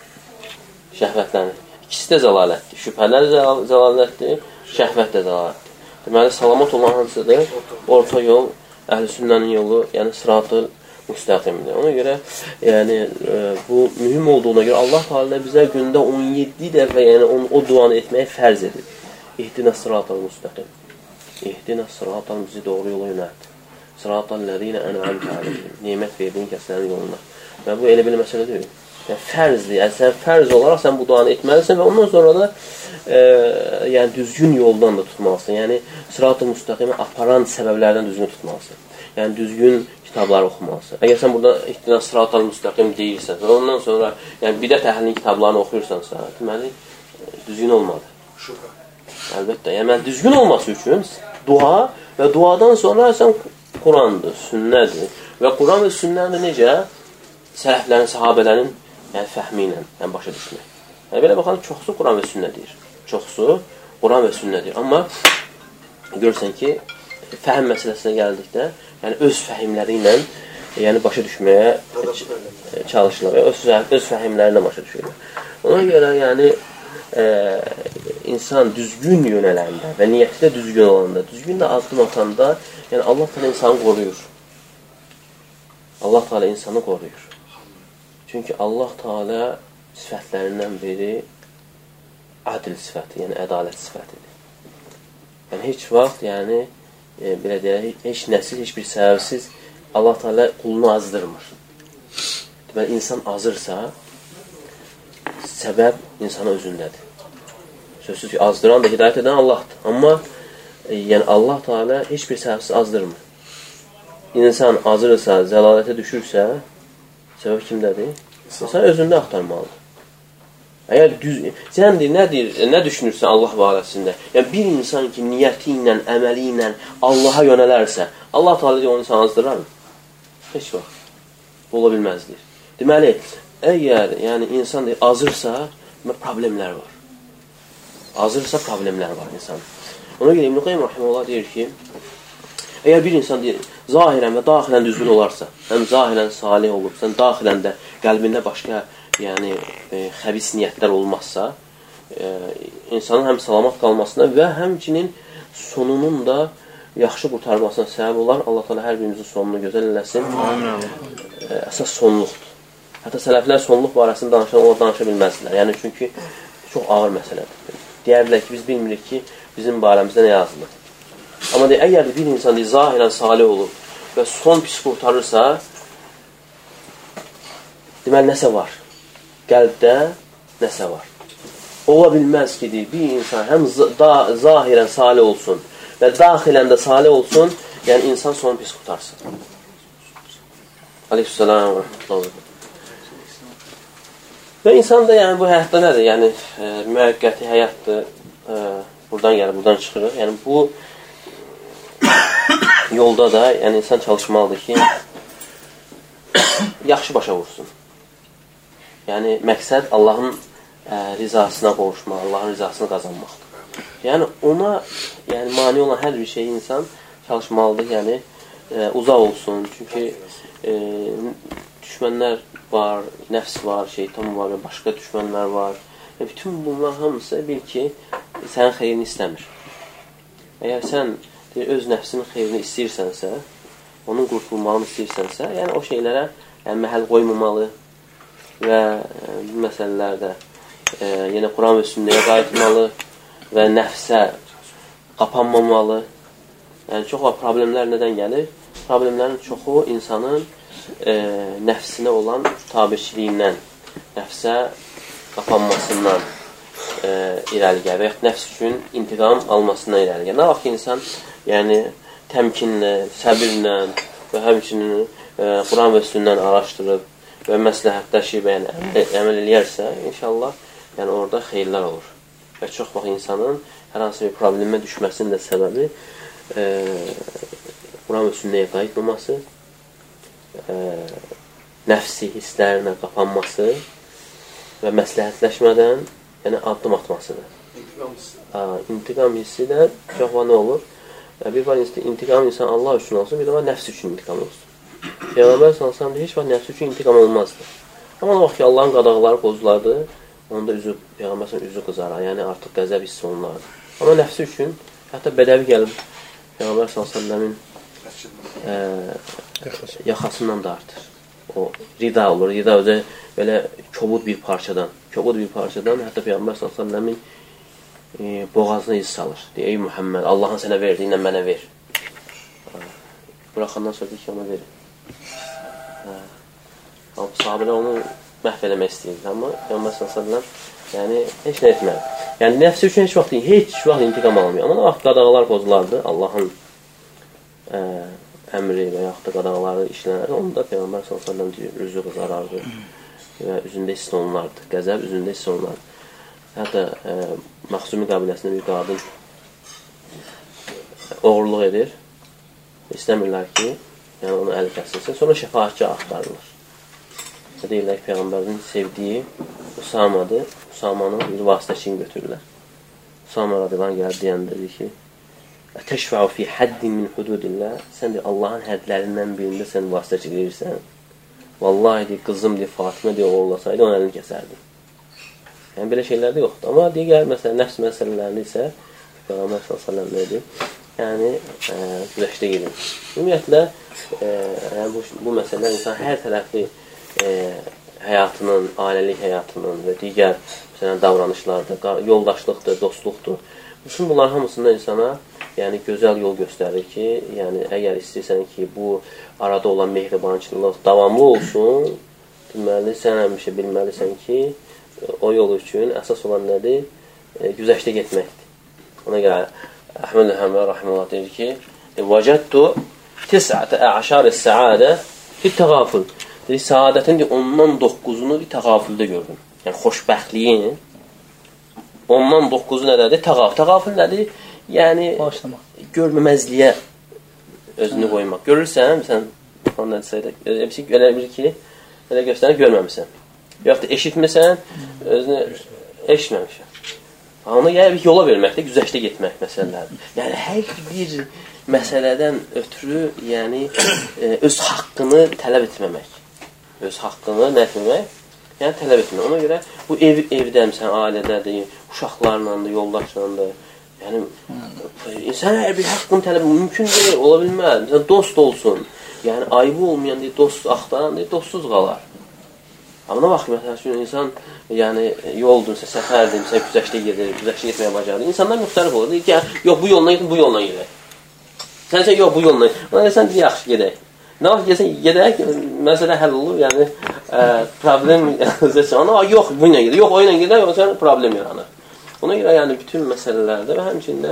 İkisi də zəlalətdir. Şübhələr zəlalətdir, şəhvət də zəlalətdir. Deməli, salamat olan hansıdır? Orta yol, əhl-i sünnənin yolu, yəni sırat-ı müstəqimdir. Ona görə, bu mühüm olduğuna görə Allah Teala bizə gündə 17 dəfə, o duanı etməyi fərz edir. İhdinə sırat-ı müstəqim. İhdinə sırat-ı bizi doğru yola yönəldir. Sıratallezine en'amte aleyhim. Nemət verdiyin kəslərin yoluna. Və bu elə bir məsələ deyil. Yəni fərzdir. Yəni sən fərz olaraq sən bu duanı etməlisən və ondan sonra da yəni düzgün yoldan da tutmalısın. Yəni sırat-ı müstəqimə aparan səbəblərdən düzgün tutmalısın. Yəni düzgün kitabları oxumalısın. Əgər sən burada ihtinas sırat-ı müstəqim deyirsən və ondan sonra yəni bidət əhlinin kitablarını oxuyursansa, deməli düzgün olmadı. Əlbəttə. Yəni düzgün olması üçün dua və duadan sonra sən Qurandır, sünnədir. Və Quran və sünnəni necə? Sələflərin, sahabələrin fəhmi ilə başa düşmək. Yəni, belə baxalım, çoxsu Quran və sünnə deyir. Çoxsu Quran və sünnə deyir. Amma görürsən ki, fəhim məsələsinə gəldikdə, yəni öz fəhimləri ilə başa düşməyə çalışırlar. Öz fəhimləri ilə başa düşürlər. Ona görə, yəni, insan düzgün yönələndə və niyyəti də düzgün olanda, düzgün də addım atanda, yəni Allah Teala insanı qoruyur. Allah Teala insanı qoruyur. Çünki Allah Teala sifətlərindən biri adil sifəti, yəni ədalət sifətidir. Yəni heç vaxt, yəni belə deyək, heç nəsil, heç bir səbəbsiz Allah Teala qulunu azdırmır. Deməli, insan azırsa, səbəb insana özündədir. Sözsüz ki, azdıran da hidayət edən Allahdır. Amma yəni Allah Teala heç bir səbəbsiz azdırmır. İnsan azırsa, zəlalətə düşürsə, səbəb kimdədir? İnsan özündə axtarmalıdır. Əgər sən nə düşünürsən Allah barəsində? Yəni bir insan ki, niyyəti ilə, əməli ilə Allaha yönələrsə, Allah Teala deyir, onu insan azdırar mı? Heç vaxt. Bu ola bilməzdir. Deməli, əgər yəni insan azırsa, problemlər var. Azırsa problemlər var insan. Ona görə İbn Qayyim rahimehullah deyir ki, əgər bir insan deyir, zahirən və daxilən düzgün olarsa, həm zahirən salih olub, sən daxilən də qəlbində başqa yəni xəbis niyyətlər olmazsa, insanın həm salamat qalmasına və həmçinin sonunun da yaxşı qurtarmasına səbəb olar. Allah Teala hər birimizin sonunu gözəl eləsin. Əsas sonluqdur. Hətta sələflər sonluq barəsində danışa bilməzdilər. Yəni çünki çox ağır məsələdir. Deyərlər ki, biz bilmirik ki, bizim barəmizdə nə yazılır. Amma əgər bir insan zahirən salih olur və son pis qurtarırsa, deməli, nəsə var. Qəlbdə nəsə var. Ola bilməz ki, bir insan həm zahirən salih olsun və daxilən də salih olsun, yəni insan son pis qurtarsın. Aleykümselam və rəhmətullah. Və insan da yəni bu həyatda nədir? Yəni müvəqqəti həyatdır. Buradan gəlir, buradan çıxırıq. Yəni bu yolda da yəni insan çalışmalıdır ki, yaxşı başa vursun. Yəni məqsəd Allahın rizasına qovuşmaq, Allahın rizasını qazanmaqdır. Yəni ona mane olan hər bir şeyi insan çalışmalıdır. Yəni uzaq olsun. Çünki düşmənlər var, nəfs var, şeytan var və başqa düşmənlər var. Bütün bunlar hamısı bil ki, sənin xeyrini istəmir. Əgər sən öz nəfsinin xeyrini istəyirsənsə, onun qurtulmağını istəyirsənsə, yəni o şeylərə məhəl qoymamalı və bu məsələlərdə yenə Quran və sünnəyə qayıtmalı və nəfsə qapanmamalı. Yəni çox var problemlər nədən gəlir? Problemlərin çoxu insanın nəfsinə olan tabiçiliyindən, nəfsə qapanmasından irəli gəlir və yaxud nəfs üçün intiqam almasından irəli gəlir. Nə vaxt ki, insan təmkinlə, səbirlə və həmçinin Quran və sünnəni araşdırıb və məsləhətləşib əməl eləyərsə, inşallah orada xeyirlər olur. Və çox vaxt insanın hər hansı bir problemə düşməsinin də səbəbi Quran və sünnəyə qayıtmaması, nəfsi hisslərinə qapanması və məsləhətləşmədən addım atmasıdır. İntiqam hissi də çox var nə olur? Bir var intiqam insan Allah üçün olsun, bir də var nəfs üçün intiqam olsun. Peyğəmbər sallallahu heç vaxt nəfs üçün intiqam olmazdı. Amma o vaxt ki, Allahın qadağaları pozulardı, onda Peyğəmbər üzü qızarar, yəni artıq qəzəb hissi olunardı. Amma nəfsi üçün, hətta bədəvi gəlib Peyğəmbər sallallahu yaxasından da artır. O rida olur. Rida özə belə kobud bir parçadan, hətta Peyğəmbər sallallahu boğazına iz salır. Deyir, ey Muhammed, Allahın sənə verdiyindən mənə ver. buraxandan sonra deyir ki, ona verin. Sahabələr onu məhv eləmək istəyirdi, amma Peyğəmbər s.ə.v yəni heç nə etmədi. Yəni nəfsi üçün heç vaxt intiqam almıyor. Amma vaxt qadağalar pozulardı, Allahın əmri və yaxud da qadağaları işlənərdi. Onu da Peyğəmbər s.ə.v deyir, üzü qızarardı və üzündə hiss olunardı. Qəzəb üzündə hiss olunardı. Hətta Məxzumi qabiləsində bir qadın oğurluq edir. İstəmirlər ki, yəni onu əli kəsilsin. Sonra şəfaatçı axtarılır. Deyirlər ki, Peyğəmbərin sevdiyi Usamadır. Usamanı bir vasitəçini götürürlər. Usama radiyallahu anh deyəndə deyir ki, Təşfəu fi həddin min hududillah. Sən deyir, Allahın hədlərindən birində sən vasitəçi verirsən. Vallahi deyir, qızım deyir, Fatimə deyir, o olasaydı, onun əlini kəsərdi. Yəni, belə şeylər də yoxdur. Amma digər, məsələn, nəfs məsələlərini isə Peyğəmbər s.ə.v nə edir? Yəni, güzəşdə gedir. Ümumiyyətlə, bu məsələlər insan hər tərəfli həyatının, ailəlik həyatının və digər məsələn, davranışlardır, yoldaşlıqdır, dostluqdur. Bütün bunlar hamısında insana yəni, gözəl yol göstərir ki, yəni, əgər istəyirsən ki, bu arada olan mehribançılıq davamlı olsun, deməli, sən həmişə bilməlisən ki, o yol üçün əsas olan nədir? Güzəşdə getməkdir. Ona görə Əhməd Həmə Rahimullah deyir ki, vəcəddu 19 səadə fit-təğafül. Deyir, səadətin ondan 9-unu bir təğafüldə gördüm. Yəni, xoşbəxtliyin ondan 9-u nədədir? Təğafül. Təğafül nədir? Yəni, görməməzliyə özünü qoymaq. Görürsən, sən ondan desəydə, elə bilir ki, elə göstərir, görməmişsən. Yoxdur, eşitmirsən, özünü eşitməmişsən. Ona yəni yola verməkdir, güzəşdə getmək məsələlərdir. Yəni, hər bir məsələdən ötürü yəni, öz haqqını tələb etməmək. Öz haqqını nə etməmək? Yəni, tələb etmək. Ona görə bu evdəmsən, ailədədir, uşaqlarlandır, yoldaşlandır. Yəni, insan hər bir haqqını tələb etmək mümkün deyil, ola bilməz. Məsələn, dost olsun. Yəni, ayıbı olmayan dost axtaran dostsuz qalar. Amma nə vaxt, məsələn, insan yəni, yoldursa, səfərdimsə, güzəşdə gedir, güzəşdə getməyə bacarır. İnsanlar müxtəlif olur. Deyir ki, yox, bu yoldan gedin, bu yoldan gedək. Sənsə, yox, bu yoldan gedək. Ona deyirsən, yaxşı, gedək. Nə vaxt gedək, məsələ həll olur, yəni, problem yaranır. Yox, bu ilə gedək, yox, o ilə gedək, yoxsa problem yaranır. Ona görə, yəni, bütün məsələlərdə və həmçində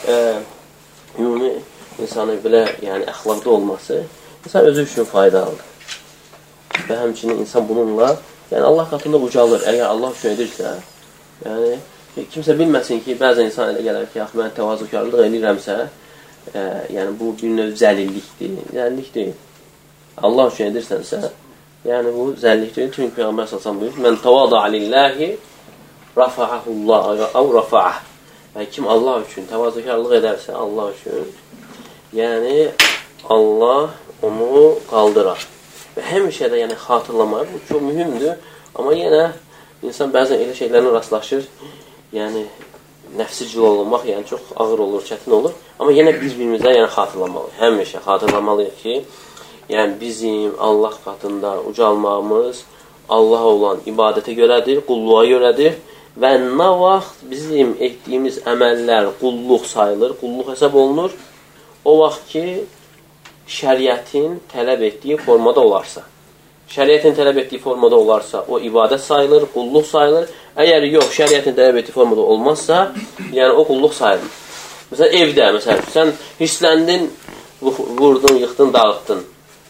ümumi insanın belə, yəni, əxlaqda olması insan özü üçün faydalıdır. Və həmçinin insan bununla, yəni Allah qatında ucalır. Əgər Allah üçün edirsə, yəni kimsə bilməsin ki, bəzən insan elə gələr ki, mən təvazökarlıq edirəmsə, yəni bu bir növ zəlillikdir. Zəlillik deyil. Allah üçün edirsənsə, yəni bu zəlillik deyil. Çünki Peyğəmbər sallallahu buyurur, "Mən təvada lillahi rafa'ahullah aw rafa'ah." Yəni kim Allah üçün təvazökarlıq edərsə, Allah üçün, yəni Allah onu qaldırar. Və həmişə də yəni, xatırlamaq, bu çox mühümdür. Amma yenə insan bəzən elə şeylərlə rastlaşır, yəni nəfsicil olmaq yəni, çox ağır olur, çətin olur. Amma yenə bir-birimizə yəni, xatırlamalıyıq. Həmişə xatırlamalıyıq ki, yəni bizim Allah qatında ucalmağımız Allaha olan ibadətə görədir, qulluğa görədir və nə vaxt bizim etdiyimiz əməllər qulluq sayılır, qulluq hesab olunur, o vaxt ki, şəriətin tələb etdiyi formada olarsa. Şəriətin tələb etdiyi formada olarsa, o ibadət sayılır, qulluq sayılır. Əgər yox, şəriətin tələb etdiyi formada olmazsa, yəni o qulluq sayılır. Məsələn, evdə, məsələn, sən hissləndin, vurdun, yıxdın, dağıtdın.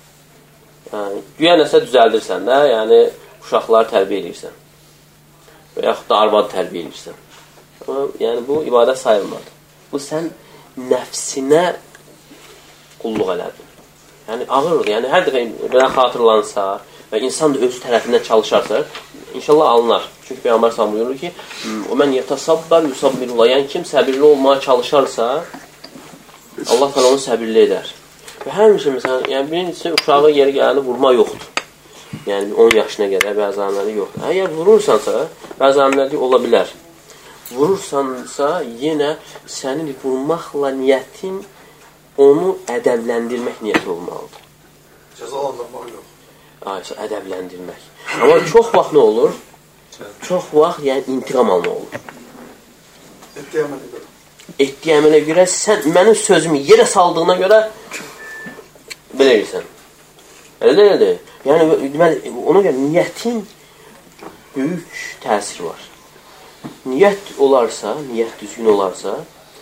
Güya nəsə düzəldirsən də, yəni uşaqları tərbiyə edirsən. Və yaxud da arvadı tərbiyə edirsən. Yəni bu ibadət sayılmadı. Bu sən nəfsinə qulluq elədin. Yəni ağırdır. Yəni hər dəfə belə xatırlansa və insan da öz tərəfindən çalışarsa, inşallah alınır. Çünki Peyğəmbər sallallahu buyurur ki, "O men yetasabbar yusabbirullah." Yəni kim səbirli olmağa çalışarsa, Allah təala onu səbirli edər. Və həmişə məsələn, yəni birincisi uşağı yeri gələni vurma yoxdur. Yəni 10 yaşına qədər bəzi anları yoxdur. Əgər vurursansa, bəzi anları ola bilər. Vurursansa, yenə sənin vurmaqla niyyətin onu ədəbləndirmək niyyəti olmalıdır. Cəzalandırmaq yox. Ayşə, ədəbləndirmək. Amma çox vaxt nə olur? Çox vaxt yəni intiqam alma olur. Etdiyi əmələ görə. Etdiyi əmələ görə sən mənim sözümü yerə saldığına görə belə edirsən. Elə deyildir. Yəni, deməli, ona görə niyyətin böyük təsiri var. Niyyət olarsa, niyyət düzgün olarsa,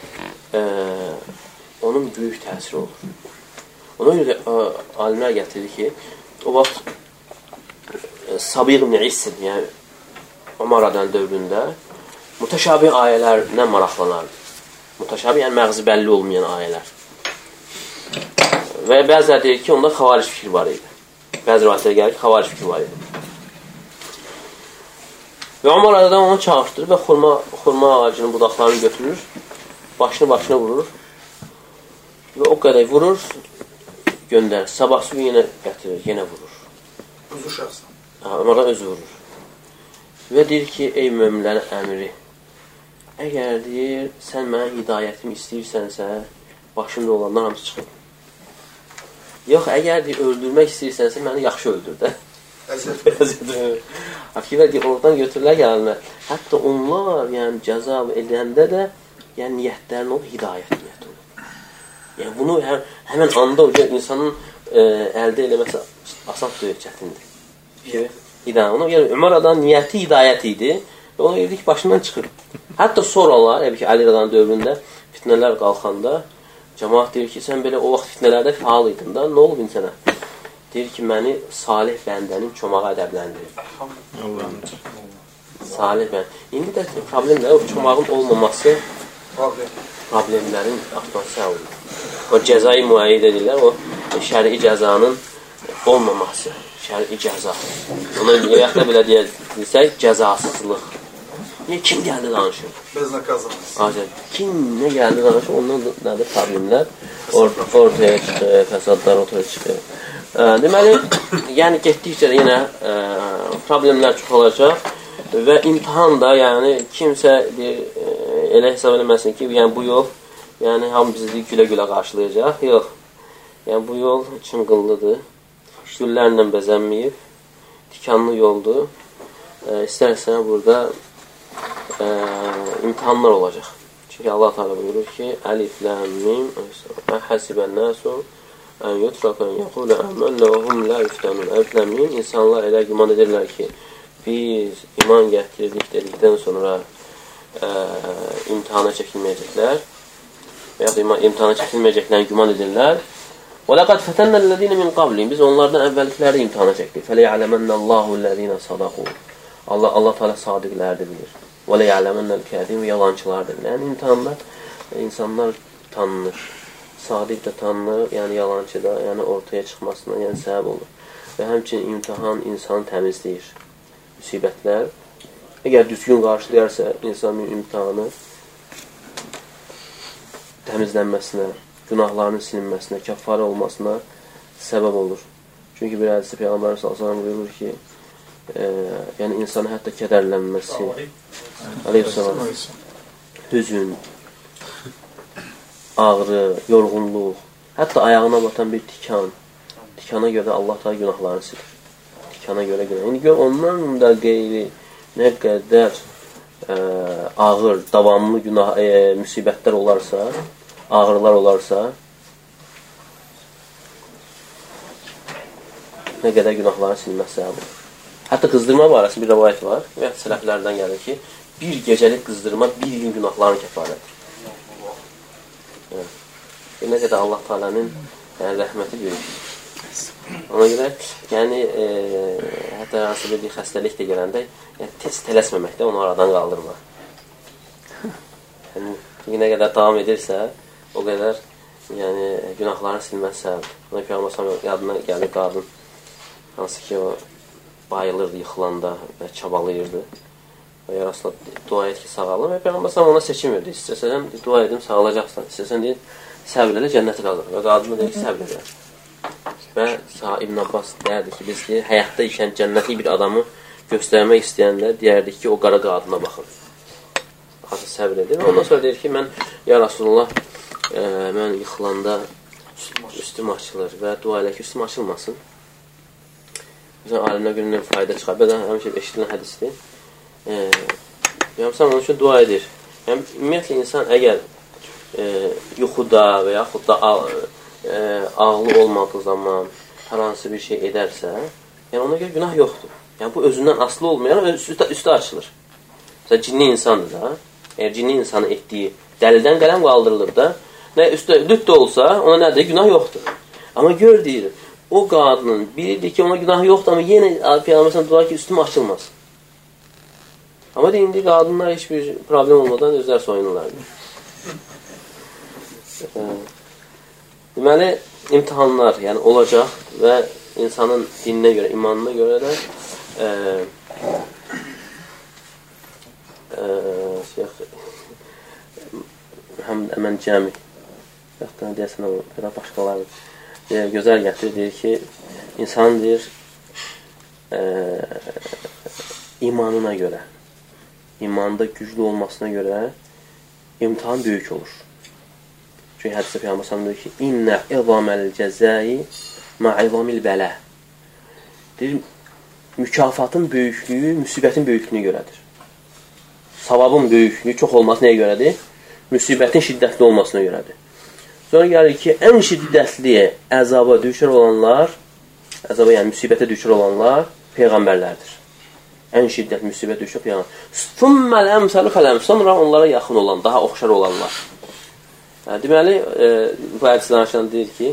onun böyük təsiri olur. Ona görə alimlər gətirir ki, o vaxt Sabiq ibn İssin, yəni Ömər Adan dövründə mütəşabih ayələrlə maraqlanardı. Mütəşabih, yəni məğzi bəlli olmayan ayələr. Və bəzilər deyir ki, onda xavaric fikri var idi. Bəzi rivayətlərə gəlir ki, xavaric fikri var idi. Və Ömər Adan onu çağırtdırır və xurma ağacının budaqlarını götürür, başına vurur və o qədər vurur, göndərir. Sabahsı gün yenə gətirir, yenə vurur. Özü şəxsən. Ömərdən özü vurur. Və deyir ki, ey möminlərin əmri, əgər deyir, sən mənə hidayətimi istəyirsənsə, başımda olanlar hamısı çıxır. Yox, əgər deyir, öldürmək istəyirsənsə, məni yaxşı öldür də. Hakikət deyir, oradan götürürlər gəlmə. Hətta onlar, yəni cəza edəndə də, yəni niyyətlərin olur, hidayət niyyət olur. Yəni bunu həmən anda insanın əldə eləməsi asad deyil, çətindir. Ona görə Ömər Adanın niyyəti hidayət idi və ona görə ki, başından çıxır. Hətta sonralar, ki, Əli Rədanın dövründə fitnələr qalxanda cəmaat deyir ki, sən belə o vaxt fitnələrdə fəal idin da, nə olub insana? Deyir ki, məni salih bəndənin çomağı ədəbləndirir. Salih bənd. İndi də problemlər, o çomağın olmaması problemlərin artması olur. O cəzai müəyyid edirlər, o şəri cəzanın olmaması. Şəri cəza. Ona yaxda belə deyilsək, cəzasızlıq. Kim gəldi danışır? Bez nakazanız. Kim nə gəldi danışır, ondan nədir problemlər ortaya çıxır, fəsadlar ortaya çıxır. Deməli, yəni getdikcə də yenə problemlər çoxalacaq və imtihan da, yəni kimsə elə hesab eləməsin ki, yəni bu yol, yəni hamı bizi gülə-gülə qarşılayacaq. Yox, yəni bu yol çınqıllıdır. Güllərlə bəzənməyib, tikanlı yoldur. İstərsən burada imtihanlar olacaq. Çünki Allah Teala buyurur ki, Əlif, Ləm, Mim, Həsibən nəsu, ən yutrakən yəqulə əmənnə və hum lə yüftənun. Əlif, Ləm, Mim, insanlar elə güman edirlər ki, biz iman gətirdik dedikdən sonra imtihana çəkilməyəcəklər və ya da imtihana çəkilməyəcəklərini güman edirlər. وَلَقَدْ فَتَنَّ الَّذ۪ينَ مِنْ قَبْلِهِمْ Biz onlardan əvvəllikləri imtihana çəkdik. فَلَيَعْلَمَنَّ اللّٰهُ الَّذ۪ينَ صَدَقُوا Allah Teala sadiqlərdir bilir. وَلَيَعْلَمَنَّ الْكَذِيمُ Yalancılardır bilir. Yəni imtihanda insanlar tanınır. Sadiq də tanınır, yəni yalancı da, yəni ortaya çıxmasına yəni səbəb olur. Və həmçinin imtihan insanı təmizləyir. Müsibətlər. Əgər düzgün qarşılayarsa insanın imtihanı təmizlənməsinə, günahlarının silinməsinə, kəffarə olmasına səbəb olur. Çünki bir hədisi Peyğəmbər s.ə.v buyurur ki, yəni insanın hətta kədərlənməsi, aleyhissalam, hüzün, ağrı, yorğunluq, hətta ayağına batan bir tikana görə Allah da günahlarını silir. Tikana görə günah. İndi gör, ondan da qeyri nə qədər ağır, davamlı müsibətlər olarsa, ağrılar olarsa, nə qədər günahların silinməsi səbəb olur. Hətta qızdırma barəsində bir rəvayət var və sələflərdən gəlir ki, bir gecəlik qızdırma bir ilin günahlarını kəfarədir. Nə qədər Allah Teala'nın rəhməti böyük. Ona görə, yəni, hətta hansı bir xəstəlik də gələndə, tez tələsməməkdə onu aradan qaldırma. Çünki nə qədər davam edirsə, o qədər yəni, günahların silməsi səbəbdir. Ona Peyğəmbər yadına gəlir qadın, hansı ki o bayılırdı yıxılanda və çabalayırdı. Və ya Rasulullah dua et ki sağalım. Və Peyğəmbər ona seçim verdi. İstəsən dua edim sağalacaqsan. İstəsən deyir, səbr elə cənnəti qalır. Və qadın deyir ki, səbr edir. Və İbn Abbas deyərdi ki, biz deyir, həyatda ikən cənnətli bir adamı göstərmək istəyənlər deyərdik ki, o qara qadına baxır. Azı səbr edir. Ondan sonra deyir ki, mən, ya Rasulullah, mən yıxılanda üstüm açılır və dua elə ki, üstüm açılmasın. Bizən alimlər gününün fayda çıxar. Bədən həmişə eşidilən hədisdir. Yəmsən onun üçün dua edir. Yəni, ümumiyyətlə, insan əgər yuxuda və yaxud da ağlı olmadığı zaman hər hansı bir şey edərsə, yəni ona görə günah yoxdur. Yəni bu özündən asılı olmayan üstü açılır. Məsələn, cinni insandır da, əgər cinni insanı etdiyi dəlildən qələm qaldırılır da, nə üstü lüt də olsa, ona nədir? Günah yoxdur. Amma gör deyir, o qadının bilirdi ki, ona günah yoxdur, amma yenə Peyğəmbər dua ki, üstüm açılmaz. Amma deyindi, qadınlar heç bir problem olmadan özlər soyunurlar. Deməli, imtihanlar yəni olacaq və insanın dininə görə, imanına görə də həm də əmən cəmi yaxdan deyəsən o, belə başqaları gözəl gətirir, deyir ki, insan deyir imanına görə, imanda güclü olmasına görə imtihan böyük olur. Çünki hədisdə Peyğəmbər deyir ki, İnnə izaməl cəzai ma'izamil bələ. Deyir, mükafatın böyüklüyü, müsibətin böyüklüyünə görədir. Savabın böyüklüyü çox olması nəyə görədir? Müsibətin şiddətli olmasına görədir. Sonra gəlir ki, ən şiddətli əzaba düşər olanlar, əzaba yəni müsibətə düşər olanlar Peyğəmbərlərdir. Ən şiddət müsibət düşər Peyğəmbər. Thumməl əmsəlu fələm. Sonra onlara yaxın olan, daha oxşar olanlar. Deməli, bu hədisdən aşağı deyir ki,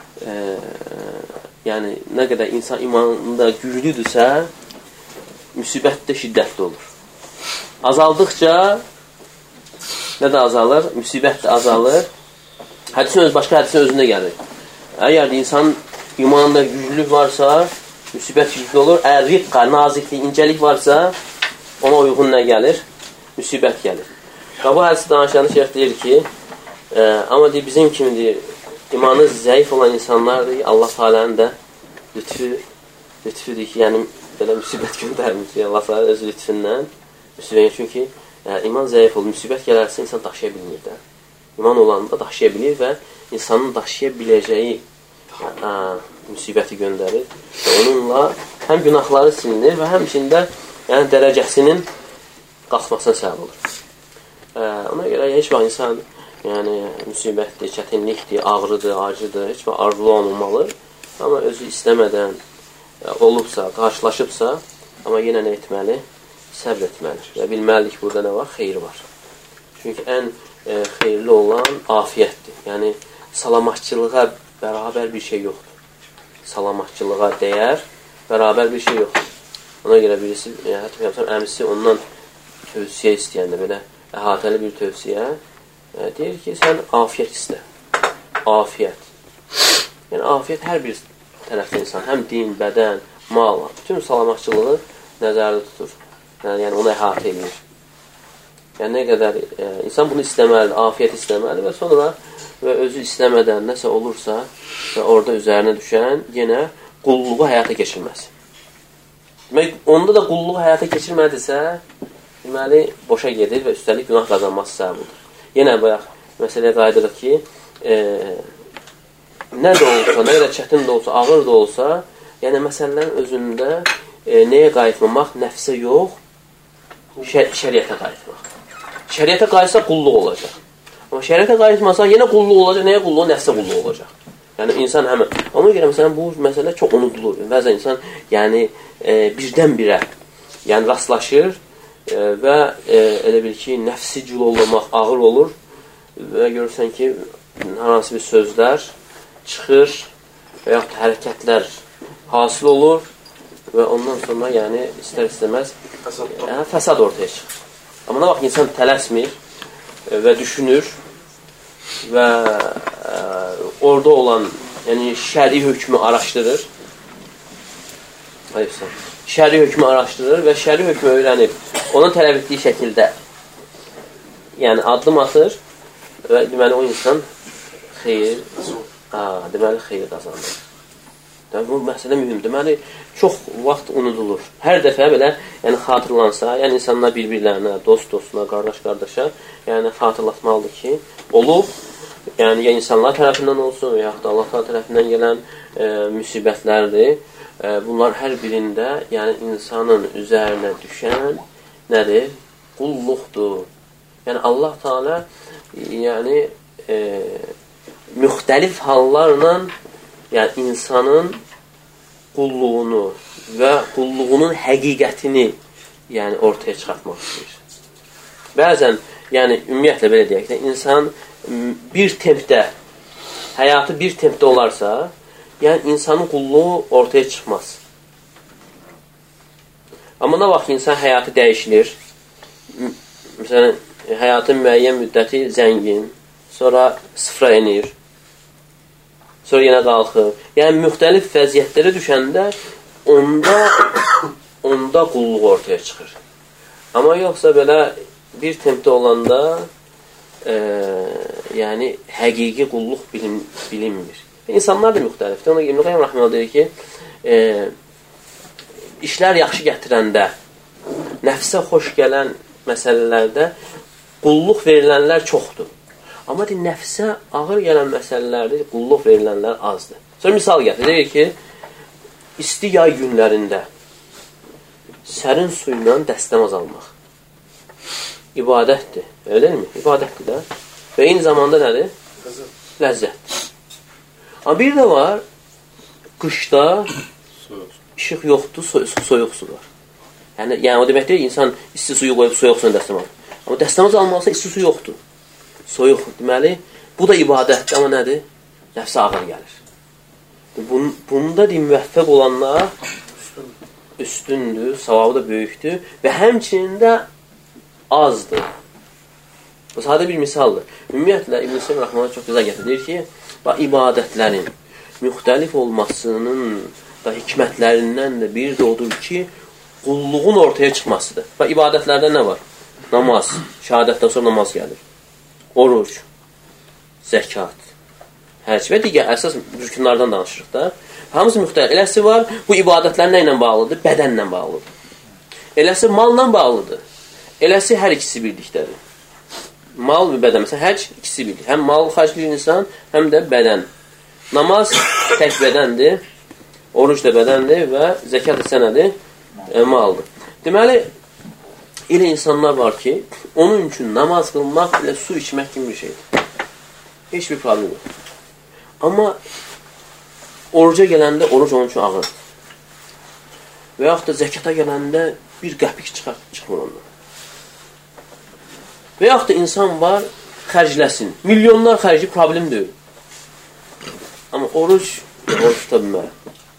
yəni nə qədər insan imanında güclüdürsə, müsibət də şiddətli olur. Azaldıqca nə də azalır? Müsibət də azalır. Başqa hədisin özündə gəlir. Əgər insanın imanında güclülük varsa, müsibət güclü olur. Əgər riqqa, naziklik, incəlik varsa, ona uyğun nə gəlir? Müsibət gəlir. Və bu hədisi danışanı şeyh deyir ki, amma deyir, bizim kimi deyir, imanı zəif olan insanlardır, Allah Teala'nın da lütfüdür ki, yəni belə müsibət göndərmiş, Allah Teala öz lütfündən müsibət, çünki iman zəif olur, müsibət gələrsə insan daşıya bilmir də. İman olanında daşıya bilir və insanın daşıya biləcəyi müsibəti göndərir və onunla həm günahları silinir və həmçində yəni dərəcəsinin qalxmasına səbəb olur. Ona görə heç vaxt insan yəni müsibətdir, çətinlikdir, ağrıdır, acıdır, heç vaxt arzulu olmamalı. Amma özü istəmədən olubsa, qarşılaşıbsa, amma yenə nə etməli? Səbr etməlidir. Və bilməlidir ki, burada nə var? Xeyir var. Çünki ən xeyirli olan afiyətdir. Yəni, salamatçılığa bərabər bir şey yoxdur. Salamatçılığa dəyər, bərabər bir şey yoxdur. Ona görə birisi, hətta əmisi ondan tövsiyə istəyəndə, belə əhatəli bir tövsiyə, deyir ki, sən afiyyət istə. Afiyyət. Yəni, afiyyət hər bir tərəfdə insan, həm din, bədən, mal, bütün salamatçılığı nəzərdə tutur. Yəni, onu əhatə edir. Yəni, nə qədər insan bunu istəməlidir, afiyyət istəməlidir və sonra və özü istəmədən nəsə olursa və orada üzərinə düşən yenə qulluğu həyata keçirməz. Demək, onda da qulluğu həyata keçirmədirsə, deməli, boşa gedir və üstəlik günah qazanması səbəbidir. Yenə bayaq məsələyə qayıdırıq ki, nə də olsa, nə qədər çətin də olsa, ağır da olsa, yəni məsələlərin özündə nəyə qayıtmamaq? Nəfsə yox, şəriətə qayıtmaq. Şəriətə qayıtsa qulluq olacaq. Amma şəriətə qayıtmasa yenə qulluq olacaq. Nəyə qulluq? Nəfsə qulluq olacaq. Yəni insan həmin. Ona görə məsələn bu məsələ çox unudulur. Bəzən insan yəni birdən-birə yəni rastlaşır və elə bil ki, nəfsicil olmaq ağır olur və görürsən ki, hər hansı bir sözlər çıxır və yaxud hərəkətlər hasil olur və ondan sonra yəni istər-istəməz fəsad ortaya çıxır. Amma nə vaxt insan tələsmir və düşünür və orada olan yəni şəri hökmü araşdırır. Şəri hökmü araşdırır və şəri hökmü öyrənib onun tələb etdiyi şəkildə yəni addım atır və deməli o insan xeyir qazanır. Bu məsələ mühümdür. Deməli, çox vaxt unudulur. Hər dəfə belə yəni, xatırlansa, yəni insanlar bir-birlərinə, dost-dostuna, qardaş-qardaşa yəni, xatırlatmalıdır ki, olub, yəni ya insanlar tərəfindən olsun, yaxud da Allah tərəfindən gələn müsibətlərdir. Bunlar hər birində yəni, insanın üzərinə düşən nədir? Qulluqdur. Yəni, Allah Teala yəni, müxtəlif hallarla yəni insanın qulluğunu və qulluğunun həqiqətini yəni ortaya çıxartmaq istəyir. Bəzən, yəni ümumiyyətlə belə deyək də, insan bir tempdə, həyatı bir tempdə olarsa, yəni insanın qulluğu ortaya çıxmaz. Amma nə vaxt insan həyatı dəyişilir, məsələn, həyatın müəyyən müddəti zəngin, sonra sıfıra enir, sonra yenə qalxır. Yəni, müxtəlif vəziyyətlərə düşəndə onda qulluq ortaya çıxır. Amma yoxsa belə bir tempdə olanda yəni həqiqi qulluq bilinmir. İnsanlar da müxtəlifdir. Ona İbn Qayyim rəhməhullah deyir ki, işlər yaxşı gətirəndə, nəfsə xoş gələn məsələlərdə qulluq verilənlər çoxdur. Amma nəfsə ağır gələn məsələlərdə qulluq verilənlər azdır. Sonra misal gətirir. Deyir ki, isti yay günlərində sərin su ilə dəstəmaz almaq ibadətdir. Öyle değil mi? İbadətdir də. Və eyni zamanda nədir? Ləzzətdir. Amma bir də var, qışda işıq yoxdur, soyuq su var. Yəni o demək deyil, insan isti suyu qoyub soyuq suyunu dəstəmaz. Amma dəstəmaz almaqsa isti su yoxdur. Soyuq. Deməli, bu da ibadətdir, amma nədir? Nəfsə ağır gəlir. Bunda müvəffəq olanlar üstündür, savabı da böyükdür və həmçində azdır. Bu sadə bir misaldır. Ümumiyyətlə, İbn Sina rəhməhullah çox gözəl gətirir ki, ibadətlərin müxtəlif olmasının da hikmətlərindən də biri də odur ki, qulluğun ortaya çıxmasıdır. Və ibadətlərdə nə var? Namaz, şəhadətdən sonra namaz gəlir. Oruc, zəkat, həcc və digər əsas rükunlardan danışırıq da. Hamısı müxtəlif. Eləsi var, bu ibadətlər nə ilə bağlıdır? Bədənlə bağlıdır. Eləsi malla bağlıdır. Eləsi hər ikisi birlikdədir. Mal və bədən. Məsələn, həcc ikisi birlik. Həm mal xərcləyir insan, həm də bədən. Namaz tək bədəndir, oruc da bədəndir və zəkat isə nədir? Maldır. Deməli, elə insanlar var ki, onun üçün namaz qılmaq ilə su içmək kimi bir şeydir. Heç bir problem yox. Amma oruca gələndə oruc onun üçün ağırdır. Və yaxud da zəkata gələndə bir qəpik çıxmır ondan. Və yaxud da insan var, xərcləsin. Milyonlar xərci problem deyil. Amma oruc tuta bilmər.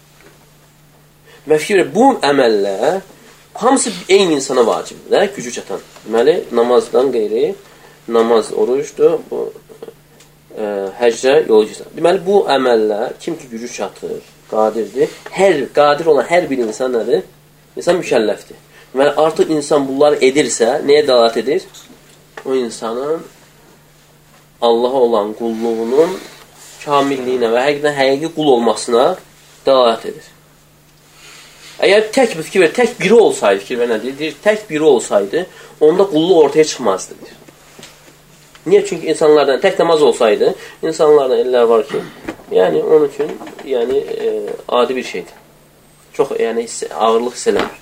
Və fikir, bu əməllər hamısı eyni insana vacibdir, gücü çatan. Deməli, namazdan qeyri, namaz orucdur, bu həcrə yolu keçir. Deməli, bu əməllər, kim ki gücü çatır, qadirdir, qadir olan hər bir insan nədir? İnsan mükəlləfdir. Deməli, artıq insan bunları edirsə, nəyə dəlalət edir? O insanın Allaha olan qulluğunun kamilliyinə və həqiqi qul olmasına dəlalət edir. Əgər tək biri olsaydı, fikir və nə deyir? Tək biri olsaydı, onda qulluq ortaya çıxmazdı. Niyə? Çünki insanlardan tək namaz olsaydı, insanlardan ellər var ki, yəni onun üçün adi bir şeydir. Çox ağırlıq hiss eləmir.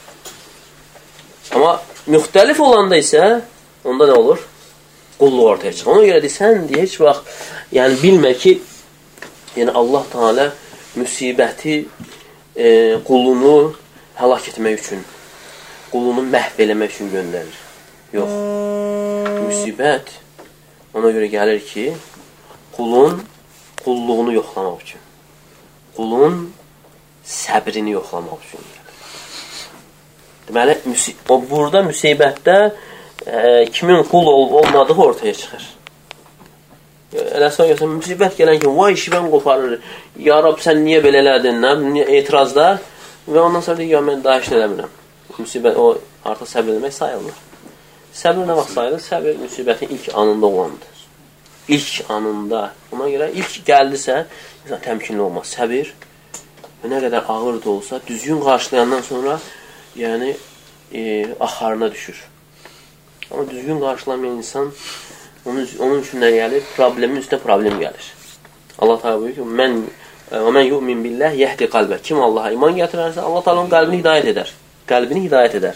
Amma müxtəlif olanda isə onda nə olur? Qulluq ortaya çıxır. Ona görə sən heç vaxt bilmə ki, Allah Teala müsibəti qulunu həlak etmək üçün, qulunu məhv eləmək üçün göndərir. Yox. Müsibət ona görə gəlir ki, qulun qulluğunu yoxlamaq üçün. Qulun səbrini yoxlamaq üçün gəlir. Deməli, burada müsibətdə kimin qul olmadığı ortaya çıxır. Eləsən gəlsən, müsibət gələn ki, vay işivən qoparır, ya Rab, sən niyə belə elədin, etirazlar və ondan sonra deyir, ya mən daha işin eləmirəm. Müsibət, o artıq səbir eləmək sayılmır. Səbir nə vaxt sayılır? Səbir müsibətin ilk anında olandır. İlk anında. Ona görə ilk gəldisə, təmkinli olmaz. Səbir nə qədər ağır da olsa, düzgün qarşılayandan sonra axarına düşür. Amma düzgün qarşılamayan insan onun üçün nə gəlir? Problemin üstə problem gəlir. Allah Teala buyurur ki, "Mən yu'min billah yehdi qalbə." Kim Allaha iman gətirərsə, Allah Teala onun qəlbini hidayət edər. Qəlbini hidayət edər.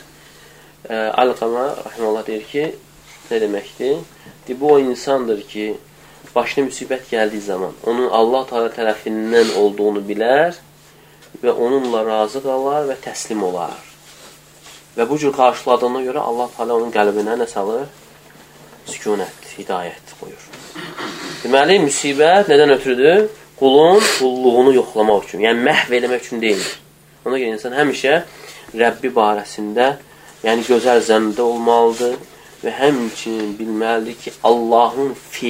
Alqama rahimehullah deyir ki, nə deməkdir? Bu o insandır ki, başına müsibət gəldiyi zaman onun Allah Teala tərəfindən olduğunu bilər və onunla razı qalar və təslim olar. Və bu cür qarşıladığına görə Allah Teala onun qəlbinə nə salır? Sükunət, hidayət qoyur. Deməli, müsibət nədən ötürüdür? Qulun qulluğunu yoxlamaq üçün, yəni məhv eləmək üçün deyil. Ona görə insan həmişə Rəbbi barəsində, yəni gözəl zəmdə olmalıdır və həmçinin bilməlidir ki, Allahın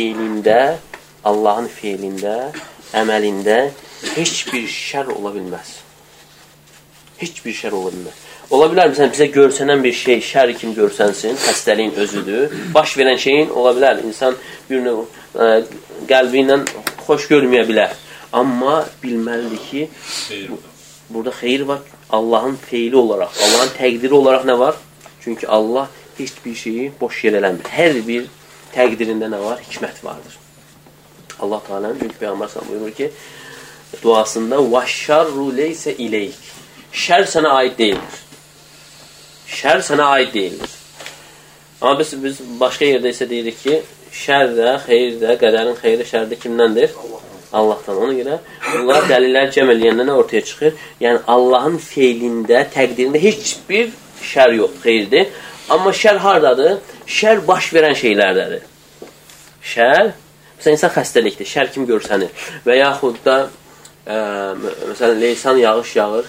feilində, əməlində heç bir şər ola bilməz. Heç bir şər ola bilməz. Ola bilər mi, bizə görsənən bir şey şər kimi görsənsin, xəstəliyin özüdür. Baş verən şeyin ola bilər, insan bir növ qəlbi ilə xoş görməyə bilər. Amma bilməlidir ki, burada xeyir var. Allahın feili olaraq, Allahın təqdiri olaraq nə var? Çünki Allah heç bir şeyi boş yer eləmir. Hər bir təqdirində nə var? Hikmət vardır. Allah Teala'nın çünki Peyğəmbər sallallahu buyurur ki, duasında "Vaşşarru leysə ileyk." Şər sənə aid deyildir. Şər sənə aid deyildir. Amma biz başqa yerdə isə deyirik ki, şər də, xeyir də, qədərin xeyri, şər də kimdəndir? Allahdan. Ona görə bunlar dəlillər cəm eləyəndə nə ortaya çıxır? Yəni Allahın feilində, təqdirində heç bir şər yox, xeyirdir. Amma şər hardadır? Şər baş verən şeylərdədir. Şər, məsələn, insan xəstəlikdir, şər kimi görsənir. Və yaxud da, məsələn, leysan yağış yağır,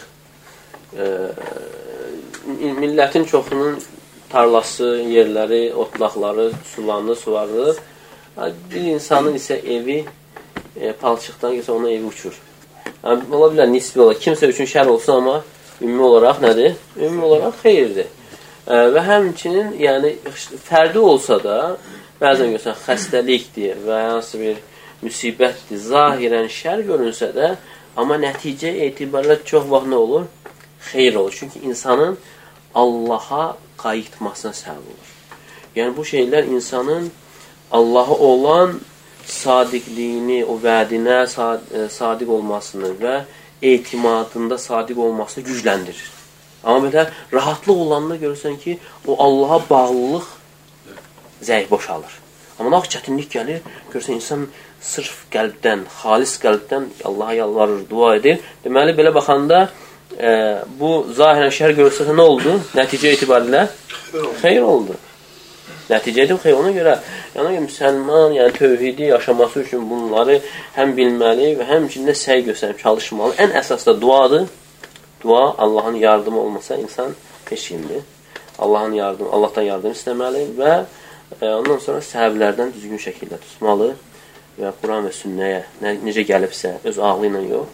millətin çoxunun tarlası, yerləri, otlaqları, sulanı, suvarılır. Bir insanın isə evi palçıqdan gəlsə onun evi uçur. Yəni, ola bilər, nisbi olaraq. Kimsə üçün şər olsun, amma ümumi olaraq nədir? Ümumi olaraq xeyirdir. Və həmçinin, yəni, fərdi olsa da, bəzən görsən, xəstəlikdir və hansı bir müsibətdir, zahirən şər görünsə də, amma nəticə etibarıyla çox vaxt nə olur? Xeyir olur. Çünki insanın Allaha qayıtmasına səbəb olur. Yəni, bu şeylər insanın Allaha olan sadiqliyini, o vədinə sadiq olmasını və etimadında sadiq olmasını gücləndirir. Amma belə rahatlıq olanında görürsən ki, o Allaha bağlılıq zəif boşalır. Amma nə çətinlik gəlir, görürsən insan sırf qəlbdən, xalis qəlbdən Allaha yalvarır, dua edir. Deməli, belə baxanda bu zahirən şər görürsə nə oldu? Nəticə etibarilə xeyir oldu. Nəticə edib xeyr. Ona görə müsəlman, yəni tövhidi yaşaması üçün bunları həm bilməli və həmçində səy göstərib çalışmalı. Ən əsas da duadır. Dua, Allahın yardımı olmasa insan peşkindir. Allahdan yardım istəməli və ondan sonra səhvlərdən düzgün şəkildə tutmalı və Quran və sünnəyə necə gəlibsə, öz ağlı ilə yox.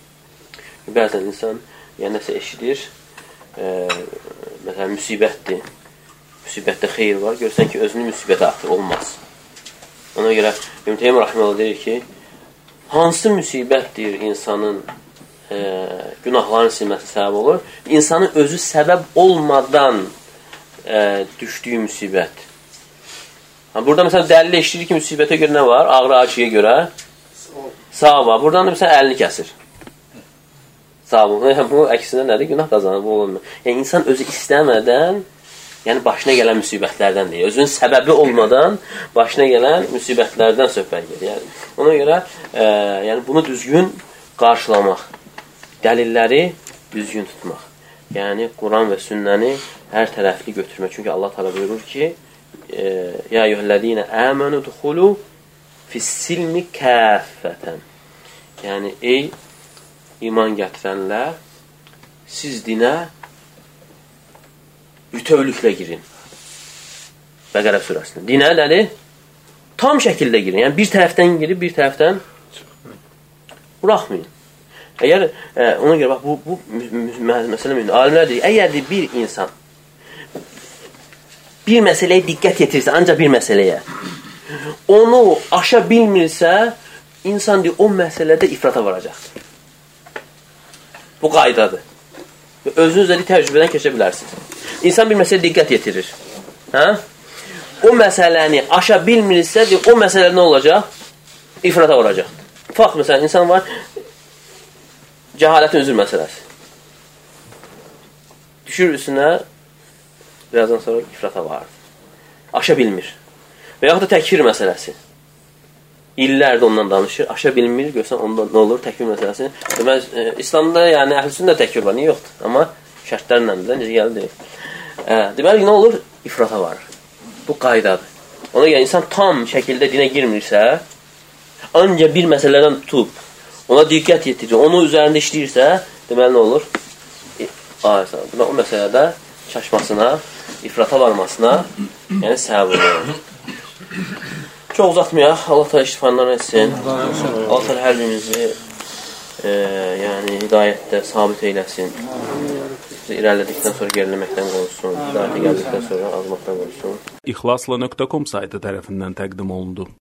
Bəzən insan nəsə eşidir, məsələn, müsibətdir. Müsibətdə xeyir var. Görsən ki, özünü müsibətə atır. Olmaz. Ona görə İbn Teymiyyə rəhməhullah deyir ki, hansı müsibətdir insanın günahların silməsi səbəb olur? İnsanın özü səbəb olmadan düşdüyü müsibət. Burada məsələn dəlil eşidir ki, müsibətə görə nə var? Ağrı acıya görə savab var. Buradan da məsələn əlini kəsir. Savab. Bu əksinə nədir? Günah qazanır. Bu olmur. Yəni insan özü istəmədən başına gələn müsibətlərdən deyil. Özünün səbəbi olmadan başına gələn müsibətlərdən söhbət gedir. Ona görə bunu düzgün qarşılamaq, dəlilləri düzgün tutmaq. Yəni, Quran və sünnəni hər tərəfli götürmək. Çünki Allah Teala buyurur ki, Ya eyyuhellezine amenu dukhulu fis-silmi kaffatan. Yəni, ey iman gətirənlər, siz dinə bütövlüklə girin. Bəqərə surəsində. Dinə nədir? Tam şəkildə girin. Yəni, bir tərəfdən girib, bir tərəfdən buraxmayın. Əgər, ona görə, bax, bu məsələ mühümdür. Alimlər deyir, əgər bir insan bir məsələyə diqqət yetirsə, ancaq bir məsələyə, onu aşa bilmirsə, insan deyir, o məsələdə ifrata varacaqdır. Bu qaydadır. Özünüz də təcrübədən keçə bilərsiniz. İnsan bir məsələyə diqqət yetirir. O məsələni aşa bilmirsə, o məsələ nə olacaq? İfrata varacaq. Fakt, məsələn, insan var, cəhalətin üzr məsələsi. Düşür üstünə, birazdan sonra ifrata vardır. Aşa bilmir. Və yaxud da təkfir məsələsi. illərdə ondan danışır, aşa bilmir, görsən onda nə olur, təkvir məsələsi. Deməli, İslamda yəni əhl-i də təkvir var, niyə yoxdur? Amma şərtlərlə də necə gəldi? Deməli, nə olur? İfrata varır. Bu qaydadır. Ona görə insan tam şəkildə dinə girmirsə, ancaq bir məsələdən tutub, ona diqqət yetirir, onun üzərində işləyirsə, deməli, nə olur? O məsələdə çaşmasına, ifrata varmasına, yəni səbəb olur. Çox uzatmayaq. Allah təala iştifanlar etsin. Allah təala hər birimizi yəni hidayətdə sabit eyləsin. Bizi irəlilədikdən sonra geriləməkdən qorusun. Hidayətə gəldikdən sonra azmaqdan qorusun. İxlasla.com saytı tərəfindən təqdim olundu.